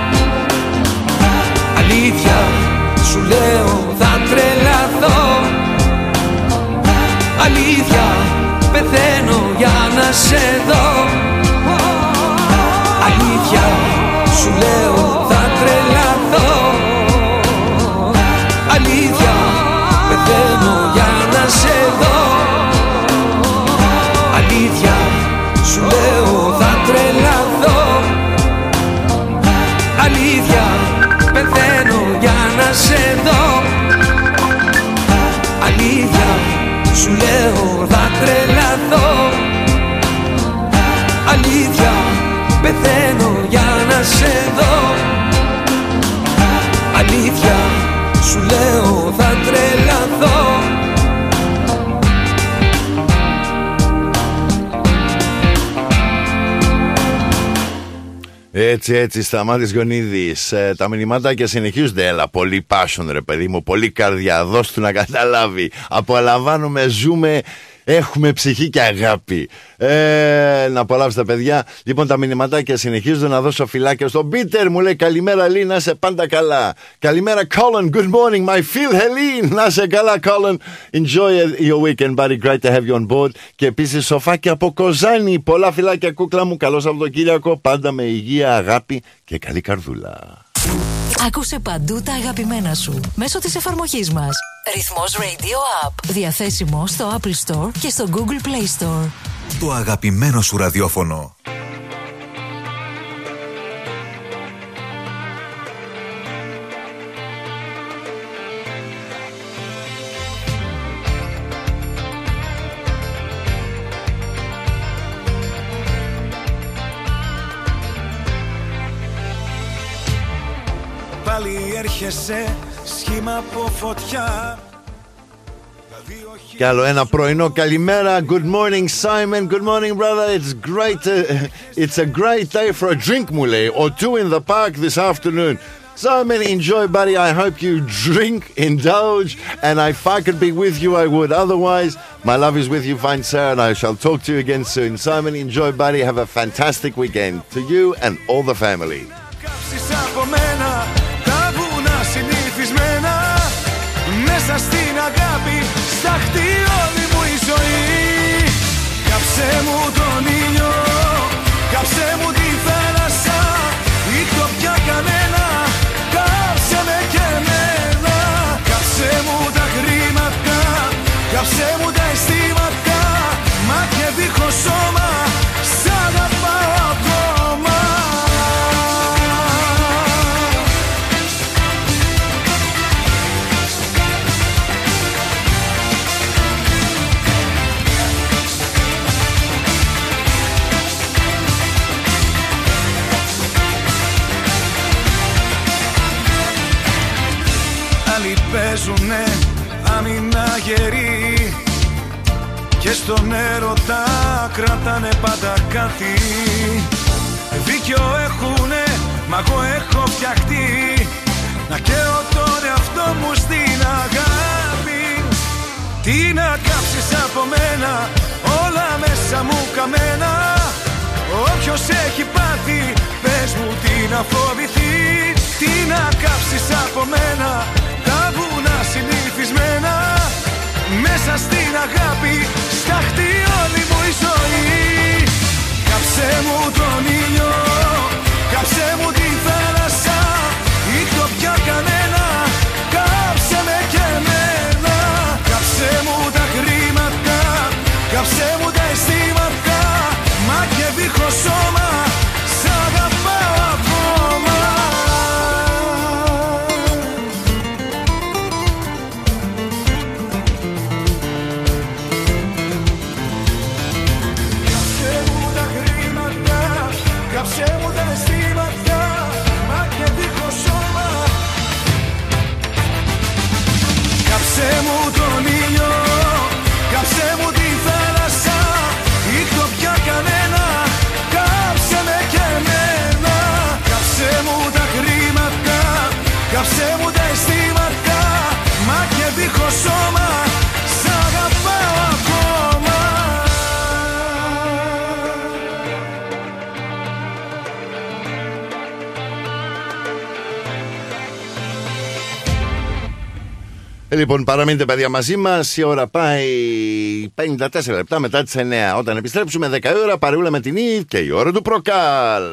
Αλήθεια σου λέω θα τρελαθώ. Αλήθεια πεθαίνω για να σε δω. Αλήθεια σου λέω θα τρελαθώ. Αλήθεια πεθαίνω για να σε δω. Αλήθεια σου λέω θα τρελαθώ. Αλήθεια πεθαίνω για να σε δω. Αλήθεια σου λέω θα τρελαθώ. Αλήθεια πεθαίνω για να σε δω. Αλήθεια σου λέω θα τρελαθώ. Έτσι, έτσι, Σταμάτης Γονίδης. Ε, τα μηνυματάκια συνεχίζονται. Έλα, πολύ passion, ρε παιδί μου, πολύ καρδιά. Δώσ' του να καταλάβει. Απολαμβάνουμε, ζούμε, έχουμε ψυχή και αγάπη. Ε, να απολαύσετε, παιδιά. Λοιπόν, τα μηνυματάκια συνεχίζονται. Να δώσω φυλάκια στον Πίτερ. Μου λέει καλημέρα, Λί, να είσαι πάντα καλά. Καλημέρα, Colin. Good morning, my Phil Helene. Να είσαι καλά, Colin. Enjoy your weekend, buddy. Great to have you on board. Και επίσης, Σοφάκι από Κοζάνη. Πολλά φυλάκια, κούκλα μου. Καλό Σαββατοκύριακο. Πάντα με υγεία, αγάπη και καλή καρδούλα. Άκουσε παντού τα αγαπημένα σου μέσω της εφαρμογής μας. Ρυθμός Radio App. Διαθέσιμο στο Apple Store και στο Google Play Store. Το αγαπημένο σου ραδιόφωνο. Πάλι έρχεσαι σχήμα από φωτιά. Κι άλλο ένα πρωινό καλημέρα. Good morning, Simon. Good morning, brother. It's great. Uh, it's a great day for a drink, μου λέει. Or two in the park this afternoon. Simon, enjoy, buddy. I hope you drink, indulge, and if I could be with you, I would. Otherwise, my love is with you, fine sir, and I shall talk to you again soon. Simon, enjoy, buddy. Have a fantastic weekend to you and all the family. Συνηθισμένα μέσα στην αγάπη στάχτη όλη μου η ζωή. Κάψε μου τον ήλιο, κάψε μου τη θάλασσα, ήχτω πια κανένα, κάψε με και εμένα. Κάψε μου τα χρήματα, κάψε μου τα αισθήματα, μάτια δίχως σώμα, σ' αγαπάω ακόμα. Παίζουνε άμυνα γεροί και στον έρωτα κρατάνε πάντα κάτι. Δίκιο έχουνε, μα εγώ έχω φτιαχτεί να καίω τον εαυτό μου στην αγάπη. Τι να κάψεις από μένα, όλα μέσα μου καμένα. Όποιος έχει πάθει, πες μου τι να φοβηθεί. Τι να κάψεις από μένα, τα βουνά συνηθισμένα. Μέσα στην αγάπη στάχτη όλη μου η ζωή. Κάψε μου τον ήλιο, κάψε μου τη θάλασσα, ήχτω πια κανένα, κάψε με και εμένα. Κάψε μου τα χρήματα, κάψε μου τα αισθήματα, μάτια δίχως σώμα, σ' αγαπάω ακόμα. Κάψε μου τα αισθήματα, μάτια δίχως σώμα. Κάψε μου τον ήλιο, κάψε μου τη θάλασσα, ήχτω πια κανένα, κάψε με και εμένα. Κάψε μου τα χρήματα, κάψε μου τα αισθήματα, μάτια δίχως σώμα, σ' αγαπάω ακόμα. Λοιπόν, παραμείνετε, παιδιά, μαζί μας. Η ώρα πάει πενήντα τέσσερα λεπτά μετά τις εννιά. Όταν επιστρέψουμε δέκα ώρα, παρεούλα με την Eve και η ώρα του Προκάλ.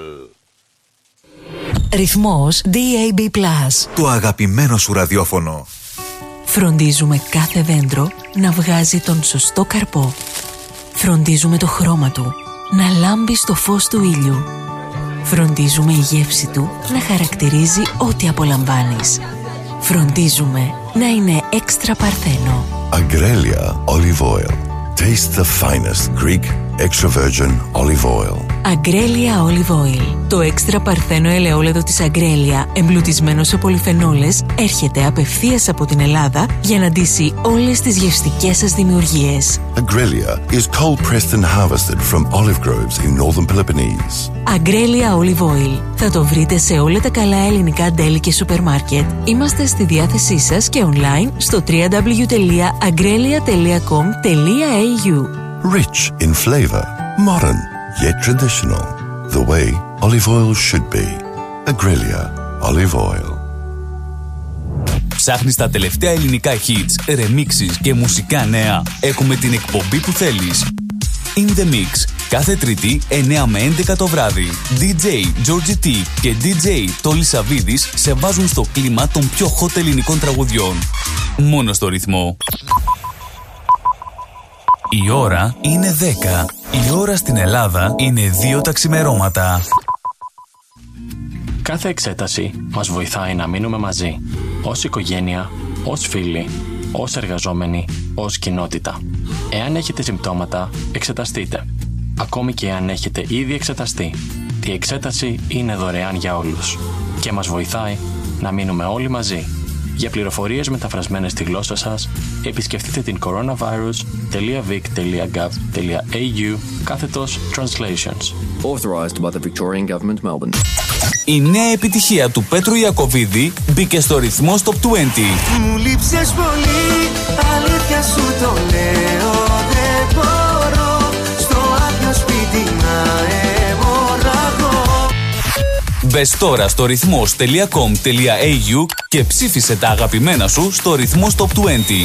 Ρυθμός ντι έι μπι Plus. Το αγαπημένο σου ραδιόφωνο. Φροντίζουμε κάθε δέντρο να βγάζει τον σωστό καρπό. Φροντίζουμε το χρώμα του να λάμπει στο φως του ήλιου. Φροντίζουμε η γεύση του να χαρακτηρίζει ό,τι απολαμβάνεις. Φροντίζουμε να είναι έξτρα παρθένο. Αγκρέλια Olive Oil. Taste the finest Greek extra virgin olive oil. Αγκρέλια Olive Oil. Το έξτρα παρθένο ελαιόλαδο της Αγκρέλια, εμπλουτισμένο σε πολυφενόλες, έρχεται απευθείας από την Ελλάδα για να ντύσει όλες τις γευστικές σας δημιουργίες. Aggrelia is cold pressed and harvested from olive groves in northern Peloponnese. Αγκρέλια Olive Oil. Θα το βρείτε σε όλα τα καλά ελληνικά ντέλη και σούπερ μάρκετ. Είμαστε στη διάθεσή σας και online στο double-u double-u double-u τελεία aggrelia τελεία com τελεία a u. Rich in flavor, modern yet traditional. The way olive oil should be. Aggrelia Olive Oil. Ψάχνεις τα τελευταία ελληνικά hits, remixes και μουσικά νέα? Έχουμε την εκπομπή που θέλεις. In the Mix. Κάθε Τρίτη εννιά με έντεκα το βράδυ. ντι τζέι Georgie T και ντι τζέι Τόλι Σαββίδης σε βάζουν στο κλίμα των πιο hot ελληνικών τραγουδιών. Μόνο στο ρυθμό. Η ώρα είναι δέκα. Η ώρα στην Ελλάδα είναι δύο τα ξημερώματα. Κάθε εξέταση μας βοηθάει να μείνουμε μαζί. Ως οικογένεια, ως φίλοι, ως εργαζόμενοι, ως κοινότητα. Εάν έχετε συμπτώματα, εξεταστείτε. Ακόμη και αν έχετε ήδη εξεταστεί, η εξέταση είναι δωρεάν για όλους και μας βοηθάει να μείνουμε όλοι μαζί. Για πληροφορίες μεταφρασμένες στη γλώσσα σας, επισκεφτείτε την coronavirus τελεία vic τελεία gov τελεία a u κάθετος translations. Authorized by the Victorian Government, Melbourne. Η νέα επιτυχία του Πέτρου Ιακωβίδη μπήκε στο ρυθμό Top είκοσι. Μου λείψες πολύ, αλήθεια σου το λέω, δεν μπορώ στο άδειο σπίτι να αιμορραγώ. Μπες τώρα στο ρυθμός τελεία com τελεία a u και ψήφισε τα αγαπημένα σου στο ρυθμός Top είκοσι.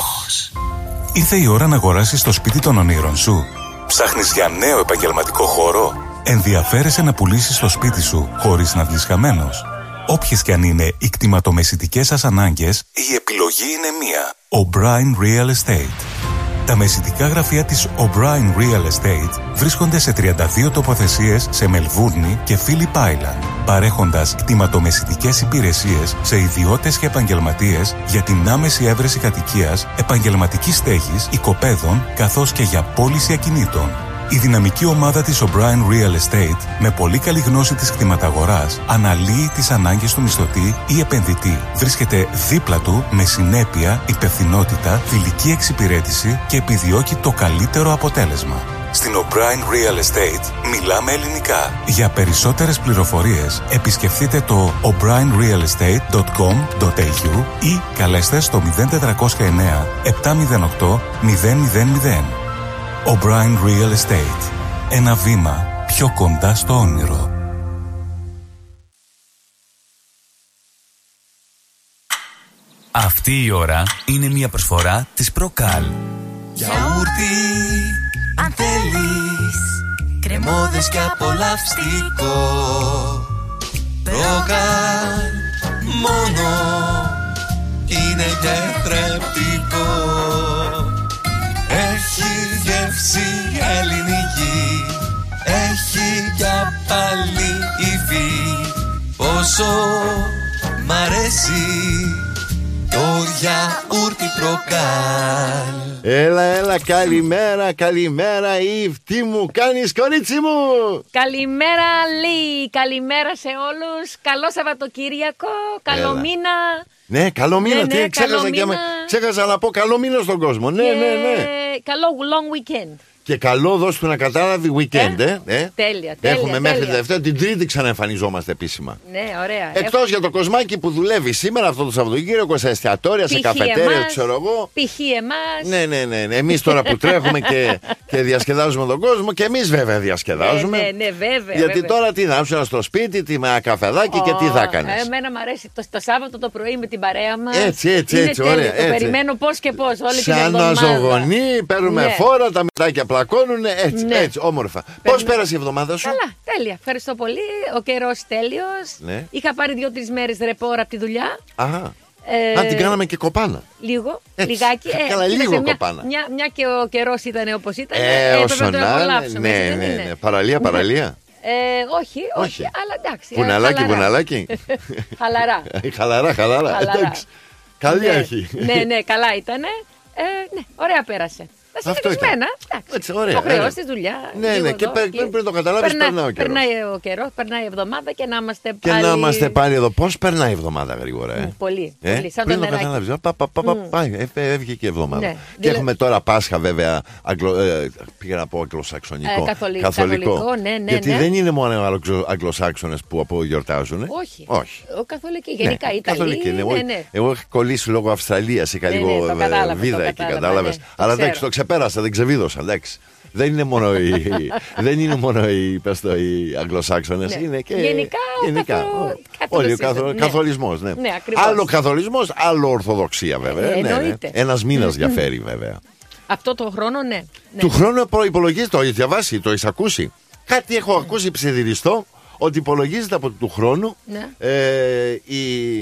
Ήρθε η ώρα να αγοράσεις το σπίτι των ονείρων σου. Ψάχνεις για νέο επαγγελματικό χώρο? Ενδιαφέρεσαι να πουλήσεις το σπίτι σου χωρίς να βγεις χαμένος? Όποιες και αν είναι οι κτηματομεσητικές σας ανάγκες, η επιλογή είναι μία. O'Brien Real Estate. Τα μεσητικά γραφεία της O'Brien Real Estate βρίσκονται σε τριάντα δύο τοποθεσίες σε Μελβούρνη και Phillip Island, παρέχοντας κτηματομεσητικές υπηρεσίες σε ιδιώτες και επαγγελματίες για την άμεση έβρεση κατοικίας, επαγγελματικής στέγης, οικοπαίδων, καθώς και για πώληση ακινήτων. Η δυναμική ομάδα της O'Brien Real Estate, με πολύ καλή γνώση της κτηματαγοράς, αναλύει τις ανάγκες του μισθωτή ή επενδυτή. Βρίσκεται δίπλα του με συνέπεια, υπευθυνότητα, φιλική εξυπηρέτηση και επιδιώκει το καλύτερο αποτέλεσμα. Στην O'Brien Real Estate μιλάμε ελληνικά. Για περισσότερες πληροφορίες επισκεφτείτε το ο μπράιν ριαλ εστέιτ τελεία κομ τελεία έι γιου ή καλέστε στο μηδέν τετρακόσια εννέα επτακόσια οκτώ μηδέν μηδέν μηδέν. O'Brien Real Estate. Ένα βήμα πιο κοντά στο όνειρο. Αυτή η ώρα είναι μια προσφορά της Προκάλ. Γιαούρτι, αν θέλεις, κρεμώδες και απολαυστικό. Προκάλ, μόνο είναι και θρεπτικό. Έχει γεύση ελληνική, έχει κι πάλι υφή. Πόσο μ' αρέσει το γιαούρτι Προκάλ. Έλα, έλα, καλημέρα, καλημέρα Ιβ, τι μου κάνεις κορίτσι μου? Καλημέρα Λί, καλημέρα σε όλους, καλό Σαββατοκύριακο, καλό έλα. Μήνα. Ναι, καλό μήνα, ναι, τι ναι, ξέχασα, και με... ξέχασα να πω καλό μήνα στον κόσμο, ναι, και... ναι, ναι. Καλό long weekend. Και καλό δώσ' του να κατάλαβη weekend, ε. ε, ε. Τέλεια, τέλεια. Έχουμε τέλεια. μέχρι τη Δευτέρα, την Τρίτη ξαναεμφανιζόμαστε επίσημα. Ναι, ωραία. Εκτός Έχω... για το Κοσμάκι που δουλεύει σήμερα αυτό το Σαββατοκύριακο σε εστιατόρια, σε καφετέρια, ξέρω εγώ. Π.χ. εμάς. Ναι, ναι, ναι. ναι. Εμείς τώρα που τρέχουμε και, και διασκεδάζουμε τον κόσμο, και εμείς βέβαια διασκεδάζουμε. Ναι, ναι, ναι βέβαια. Γιατί βέβαια. τώρα τι να ήσουν στο σπίτι, τι με καφεδάκι oh, και τι θα κάνεις. Εμένα μου αρέσει το, το Σάββατο το πρωί με την παρέα μας. Έτσι, έτσι, έτσι. Είναι ωραία, τέλειο, το περιμένω πώς και πώς. Όλη την εβδομάδα. Σαν ναζογονή, παίρνουμε ναι. φόρα, τα μετάκια πλακώνουν. Έτσι, ναι. έτσι, όμορφα. Πώς πέρασε η εβδομάδα σου? Καλά, τέλεια. Ευχαριστώ πολύ. Ο καιρός τέλειος. Ναι. Είχα πάρει δύο-τρεις μέρες ρεπόρα από τη δουλειά. Αχα. Ε, Α, την κάναμε και κοπάνα. Λίγο, έτσι. Λιγάκι. Ε, Καλά, λίγο μια, κοπάνα. Μια, μια και ο καιρός ήταν όπως ήταν. Ε, έπρεπε να το απολαύσουμε. Ναι, ναι, ναι. Παραλία, παραλία. Ε, όχι, όχι, όχι, αλλά εντάξει. Βουναλάκι, βουναλάκι. Χαλαρά. χαλαρά, χαλαρά. Καλή ναι, έχει. ναι, ναι, καλά ήταν. Ε, ναι, ωραία πέρασε. Συνηθισμένα. Υποχρεώσει τη δουλειά. Ναι, ναι, και πριν το καταλάβει, περνάει ο καιρό. Περνάει ο καιρό, περνάει η εβδομάδα και να είμαστε πάλι. Και να είμαστε πάλι εδώ. Πώς περνάει η εβδομάδα γρήγορα, ε? Πολύ. Ε? πολύ σαν πριν το το καταλάβει. Πάει, έβγε και η εβδομάδα. Και έχουμε τώρα Πάσχα, βέβαια. Πήγα να πω αγγλοσαξονικό. Καθολικό, ναι, ναι. Γιατί δεν είναι μόνο Αγγλοσάξονες που απογιορτάζουν. Όχι. Ο καθολικοί, γενικά Ιταλοί. Εγώ έχω κολλήσει λόγω Αυστραλίας, είχα λίγο βίδα εκεί, κατάλαβε. Αλλά εντάξει, το ξεπέρασα, δεν ξεβίδωσα, εντάξει. Δεν είναι μόνο οι, δεν είναι μόνο οι, πες το, οι Αγγλοσάξονες, ναι. είναι και γενικά, γενικά καθο... όλοι ο καθο... ναι. καθολισμός. Ναι. Ναι, άλλο καθολισμός, άλλο Ορθοδοξία βέβαια. Ε, ναι, ναι. Ένας μήνας διαφέρει βέβαια. Αυτό το χρόνο, ναι. ναι. Του χρόνου προϋπολογίζεται, το έχεις διαβάσει, το έχεις ακούσει. Κάτι έχω ακούσει ψιθυριστό, ότι υπολογίζεται από του χρόνου ναι. ε, η...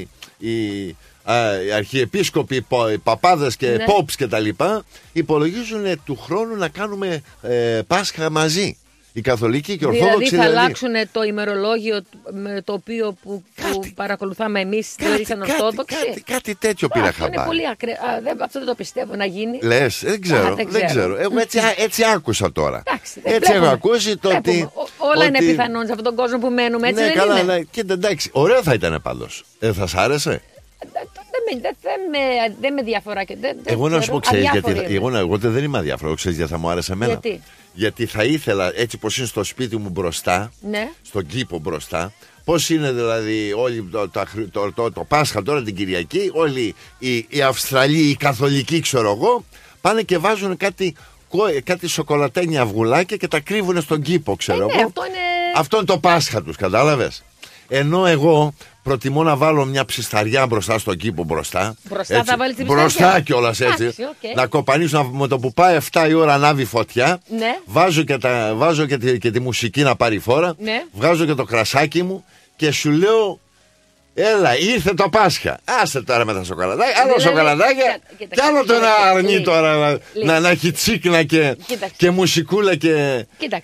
η οι αρχιεπίσκοποι, οι παπάδες και ναι. πόπς και τα λοιπά υπολογίζουν του χρόνου να κάνουμε ε, Πάσχα μαζί. Οι καθολικοί και οι ορθόδοξοι. Δηλαδή θα δηλαδή. αλλάξουν το ημερολόγιο με το οποίο που, που παρακολουθάμε εμείς δηλαδή σαν Ορθόδοξοι. Κάτι, κάτι, κάτι τέτοιο πήρα χαμπάρι. Είναι πολύ ακραίο. Αυτό δεν το πιστεύω να γίνει. Λες, δεν ξέρω. Α, δεν, δεν ξέρω. Εγώ έτσι, έτσι άκουσα τώρα. Εντάξει, έτσι έχω ακούσει το ότι. Όλα είναι πιθανόν σε αυτόν τον κόσμο που μένουμε. Έτσι ναι, δεν καλά, είναι. Ναι. Κοίτα, εντάξει, ωραίο θα ήταν πάντως. Ε, θα σ' άρεσε. Δεν με, με, δε με διαφορά και δεν, εγώ να σου πω, ξέρεις γιατί. Εγώ, εγώ δεν είμαι αδιάφορο, ξέρεις γιατί θα μου άρεσε εμένα. Γιατί? Γιατί θα ήθελα έτσι πως είναι στο σπίτι μου μπροστά, ναι. στον κήπο μπροστά, πως είναι δηλαδή όλοι το, το, το, το, το Πάσχα τώρα την Κυριακή, όλοι οι, οι Αυστραλοί, οι Καθολικοί, ξέρω εγώ, πάνε και βάζουν κάτι, κάτι σοκολατένια αυγουλάκια και τα κρύβουν στον κήπο, ξέρω ε, εγώ. Ναι, αυτό, είναι... αυτό είναι το Πάσχα τους, κατάλαβες. Ενώ εγώ προτιμώ να βάλω μια ψισταριά μπροστά στον κήπο μπροστά. Μπροστά έτσι, θα βάλεις την μπροστά κιόλας έτσι. Άξι, okay. Να κοπανίσω με το που πάει εφτά η ώρα ανάβει φωτιά. Ναι. Βάζω, και, τα, βάζω και, τη, και τη μουσική να πάρει φόρα. Ναι. Βγάζω και το κρασάκι μου και σου λέω. Έλα, ήρθε το Πάσχα. Άσε τώρα με τα σοκολατάκια. Άλλο δηλαδή, σοκολατάκια. Κοίτα, και άλλο το ένα αρνί λί, τώρα. Λί, να, να έχει τσίκνα και, και μουσικούλα και, και,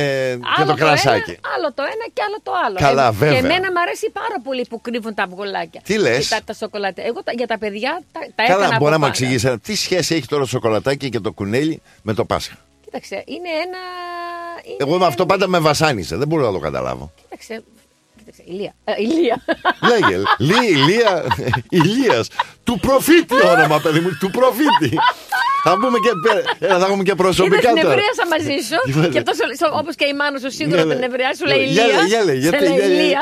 και το κρασάκι. Ένα, άλλο το ένα και άλλο το άλλο. Καλά, ε, βέβαια. Και εμένα μου αρέσει πάρα πολύ που κρύβουν τα αυγολάκια. Τι λες? Τα, τα σοκολατάκια. Εγώ τα, για τα παιδιά τα, τα Καλά, έκανα. μπορεί να μου εξηγήσει τι σχέση έχει τώρα το σοκολατάκι και το κουνέλι με το Πάσχα. Κοίταξε, είναι ένα. Είναι Εγώ με αυτό πάντα με βασάνισε. Δεν μπορώ να το καταλάβω. Κοίταξε. Ηλία. Ε, Ηλία. Λέγε, Λί, Ηλία, Ηλίας. Του προφήτη όνομα, παιδί μου, του προφήτη. Θα πούμε και, θα έχουμε και προσωπικά τώρα. Την νευρίασα μαζί σου. Και αυτός, όπως και η μάνα σου σίγουρα την νευριάσει, σου λέει Ηλία. Γεια λέει, γιατί Ηλία.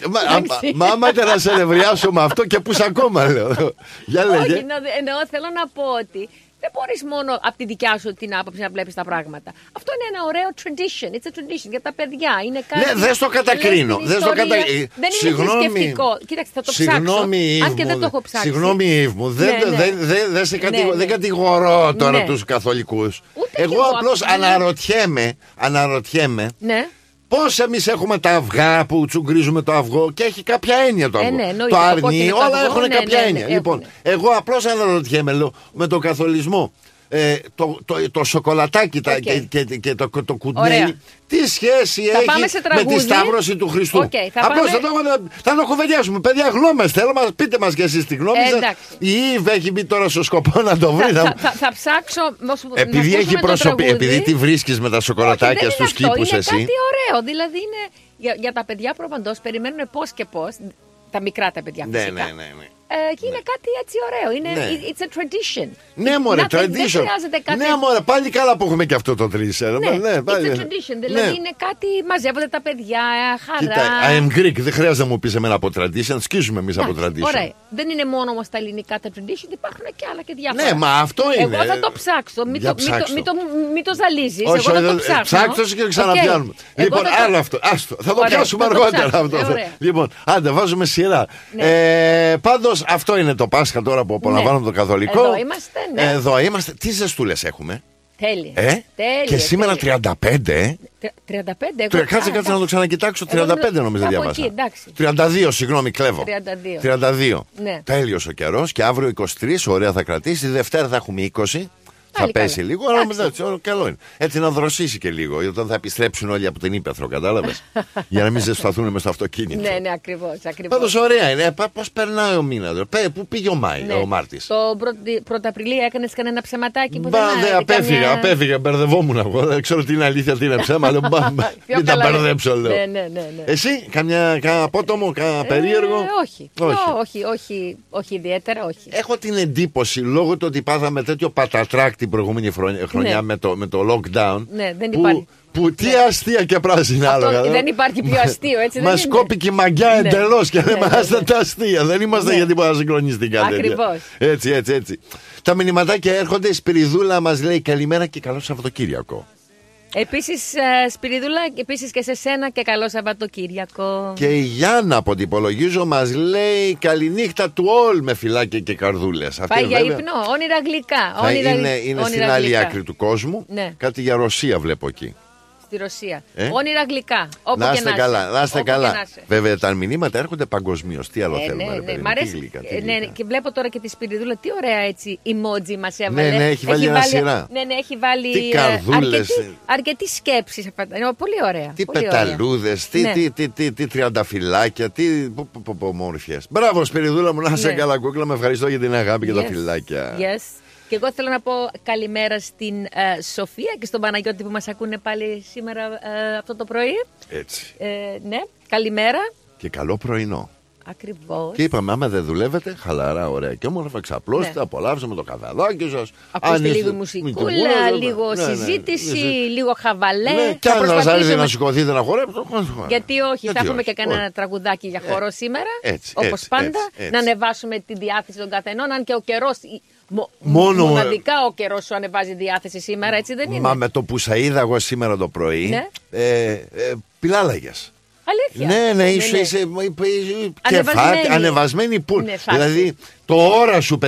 Μα άμα ήταν να σε νευριάσω με αυτό και πούς ακόμα, λέω. Όχι, εννοώ, θέλω να πω ότι δεν μπορείς μόνο από τη δικιά σου την άποψη να βλέπεις τα πράγματα. Αυτό είναι ένα ωραίο tradition. It's a tradition για τα παιδιά. Είναι κάτι. Ναι, δεν στο κατακρίνω. Δεν στο κατα... Δεν είναι θρησκευτικό. Κοίταξε, θα το συγγνώμη, ψάξω. Αν και δεν το έχω ψάξει. Συγγνώμη, Ιβ μου. Δεν, ναι, ναι. δεν, δεν, δεν, σε κατηγο... ναι, ναι. δεν κατηγορώ τώρα ναι. τους καθολικούς. Ούτε εγώ απλώς αναρωτιέμαι, αναρωτιέμαι. Ναι. Πώς εμείς έχουμε τα αυγά που τσουγκρίζουμε το αυγό και έχει κάποια έννοια το αυγό. Ε, ναι, το αρνί, όλα αυγό, έχουν ναι, κάποια ναι, ναι, έννοια. ναι, λοιπόν, εγώ απλώς αναρωτιέμαι λέω, με τον καθολισμό. Ε, το, το, το σοκολατάκι okay. και, και, και το, το κουνέλι τι σχέση θα έχει με τη Σταύρωση του Χριστού. Okay, απλώς πάμε... θα το, θα το κουβεντιάσουμε. Παιδιά, γνώμες θέλω, μας, πείτε μας και εσείς τη γνώμη σας. Ε, η Ιβ έχει μπει τώρα στο σκοπό να το βρει. Θα, θα, θα, θα ψάξω. Επειδή, έχει προσωπι... επειδή τη βρίσκεις με τα σοκολατάκια στους κήπους εσύ. Είναι κάτι ωραίο. Δηλαδή είναι για, για τα παιδιά προπαντός περιμένουν πώς και πώς. Τα μικρά τα παιδιά φυσικά. Ναι, ναι, ναι, ναι. Ε, και είναι ναι. κάτι έτσι ωραίο. Είναι, ναι. It's a tradition. Ναι, μωρέ, Nothing, tradition. Κάτι... Ναι, μωρέ, πάλι καλά που έχουμε και αυτό το tradition. Ναι, ναι πάλι... it's a tradition. Δηλαδή ναι. είναι κάτι, μαζεύονται τα παιδιά, χαρά. Κοίτα, I am Greek, δεν χρειάζεται να μου πεις εμένα από tradition, σκίζουμε εμείς από tradition. Ωραία. Δεν είναι μόνο όμως τα ελληνικά τα tradition, υπάρχουν και άλλα και διάφορα. Ναι, μα αυτό είναι. Εγώ θα το ψάξω, μην το, το, το, το ζαλίζεις. Όχι, εγώ θα το ψάξω. Ψάξω και ξαναπιάνουμε. Λοιπόν, άλλο αυτό, άστο, θα το πιάσουμε αργότερα αυτό. Λοιπόν, άντε, βάζουμε σειρά. Πάντως αυτό είναι το Πάσχα τώρα που απολαμβάνουμε το καθολικό. Εδώ είμαστε, ναι. Εδώ είμαστε. Τι ζεστούλες έχουμε. Τέλεια. Ε? Τέλεια Και σήμερα τέλεια. τριάντα πέντε. τριάντα πέντε, εγώ. Κάτσε, κάτσε να το ξανακοιτάξω. τριάντα πέντε νομίζω διάβασα. τριάντα δύο, συγγνώμη, κλέβω. τριάντα δύο. τριάντα δύο. Ναι. Τέλειος ο καιρός και αύριο είκοσι τρία, ωραία θα κρατήσει. Δευτέρα θα έχουμε είκοσι. Θα πέσει καλά. λίγο, αλλά μετά καλό είναι. Έτσι να δροσίσει και λίγο, όταν θα επιστρέψουν όλοι από την Ήπεθρο, κατάλαβες. Για να μην ζεσταθούν μες στο αυτοκίνητο. Ναι, ναι, ακριβώς. ακριβώς. Πάντως ωραία είναι. Πώς περνάει ο μήνας, πού πήγε ο, Μάη, ναι. ο Μάρτης. Το πρώτο Απριλίου έκανες κανένα ψεματάκι που μπα, δεν άρεσε. Απέφυγα, καμιά... απέφυγα, μπερδευόμουν εγώ. Δεν ξέρω τι είναι αλήθεια, τι είναι ψέμα. Λέω, μην τα μπερδέψω, λέω. Ναι, ναι, ναι, ναι. Εσύ, καμιά απότομο, καμιά περίεργο. Ε, όχι. Όχι. όχι, όχι, όχι ιδιαίτερα, όχι. Έχω την εντύπωση, λόγω του ότι πάθαμε τέτοιο πατατράκ την προηγούμενη χρονιά, χρονιά ναι. με, το, με το lockdown. Ναι, δεν που, υπάρχει. Που τι ναι. αστεία και πράσινα άλογα. Δεν υπάρχει πιο αστείο, έτσι δεν μας είναι. κόπηκε η μαγιά ναι. εντελώς και δεν ναι, είμαστε ναι. τα αστεία. Δεν είμαστε ναι. για τίποτα συγκλονιστικά. Ακριβώς. Έτσι, έτσι, έτσι. Τα μηνυματάκια έρχονται. Η Σπυριδούλα μας λέει καλημέρα και καλό Σαββατοκύριακο. Επίσης, Σπυριδούλα, επίσης και σε σένα και καλό Σαββατοκύριακο. Και η Γιάννα από την υπολογίζω μας λέει καληνύχτα του όλ με φυλάκια και καρδούλες. Πάει για ύπνο, όνειρα γλυκά. Όνειρα, είναι είναι όνειρα στην άλλη άκρη του κόσμου. Ναι. Κάτι για Ρωσία βλέπω εκεί. Στη Ρωσία. Ε? Όνειρα γλυκά. Όπου να είστε και καλά. Να είστε καλά. Να Βέβαια τα μηνύματα έρχονται παγκοσμίως. Τι άλλο ε, θέλουμε. Ναι, ρε, ναι, παιδί, μ' αρέσει. τι γλυκά, τι ε, ναι, γλυκά. και βλέπω τώρα και τη Σπυριδούλα. Τι ωραία έτσι emoji μας έβαλε. Ναι, ναι, έχει βάλει ένα σειρά. Ναι, ναι, έχει βάλει. Τι καρδούλες. Αρκετή, αρκετή σκέψη. Είναι πολύ ωραία. Τι πολύ πεταλούδες, τι, ναι. τι, τι, τι, τι τριανταφυλάκια, τι ομόρφιες. Μπράβο Σπυριδούλα μου, να είσαι ναι. καλά κούκλα. Με ευχαριστώ για την αγάπη yes. και τα φυλάκια. Yes. Και εγώ θέλω να πω καλημέρα στην uh, Σοφία και στον Παναγιώτη που μας ακούνε πάλι σήμερα uh, αυτό το πρωί. Έτσι. Ε, ναι, καλημέρα. Και καλό πρωινό. Ακριβώς. Και είπαμε, άμα δεν δουλεύετε, χαλαρά, ωραία και όμορφα, ξαπλώστε, ναι. απολαύσαμε το καφεδάκι σας. Ακούστε λίγο μουσικούλα, λίγο ναι, συζήτηση, ναι, ναι. λίγο χαβαλέ. Ναι, και αν σας άρεσε να σηκωθείτε να χορέψετε. Γιατί όχι, Γιατί θα έχουμε όχι, και κανένα όχι. τραγουδάκι για χορό σήμερα. Έτσι, όπως έτσι, πάντα. Έτσι, έτσι. Να ανεβάσουμε τη διάθεση των καθενών, αν και ο καιρός. Μο, Μόνο μοναδικά ο καιρός σου ανεβάζει διάθεση σήμερα, έτσι δεν είναι. Μα με το που σα είδα εγώ σήμερα το πρωί, ναι. ε, ε, πιλάλαγες. Αλήθεια. Ναι, ναι, είσαι, ναι, ναι. είσαι, είσαι κεφάτι, ανεβασμένη πουλ. Ναι, δηλαδή το ώρα σου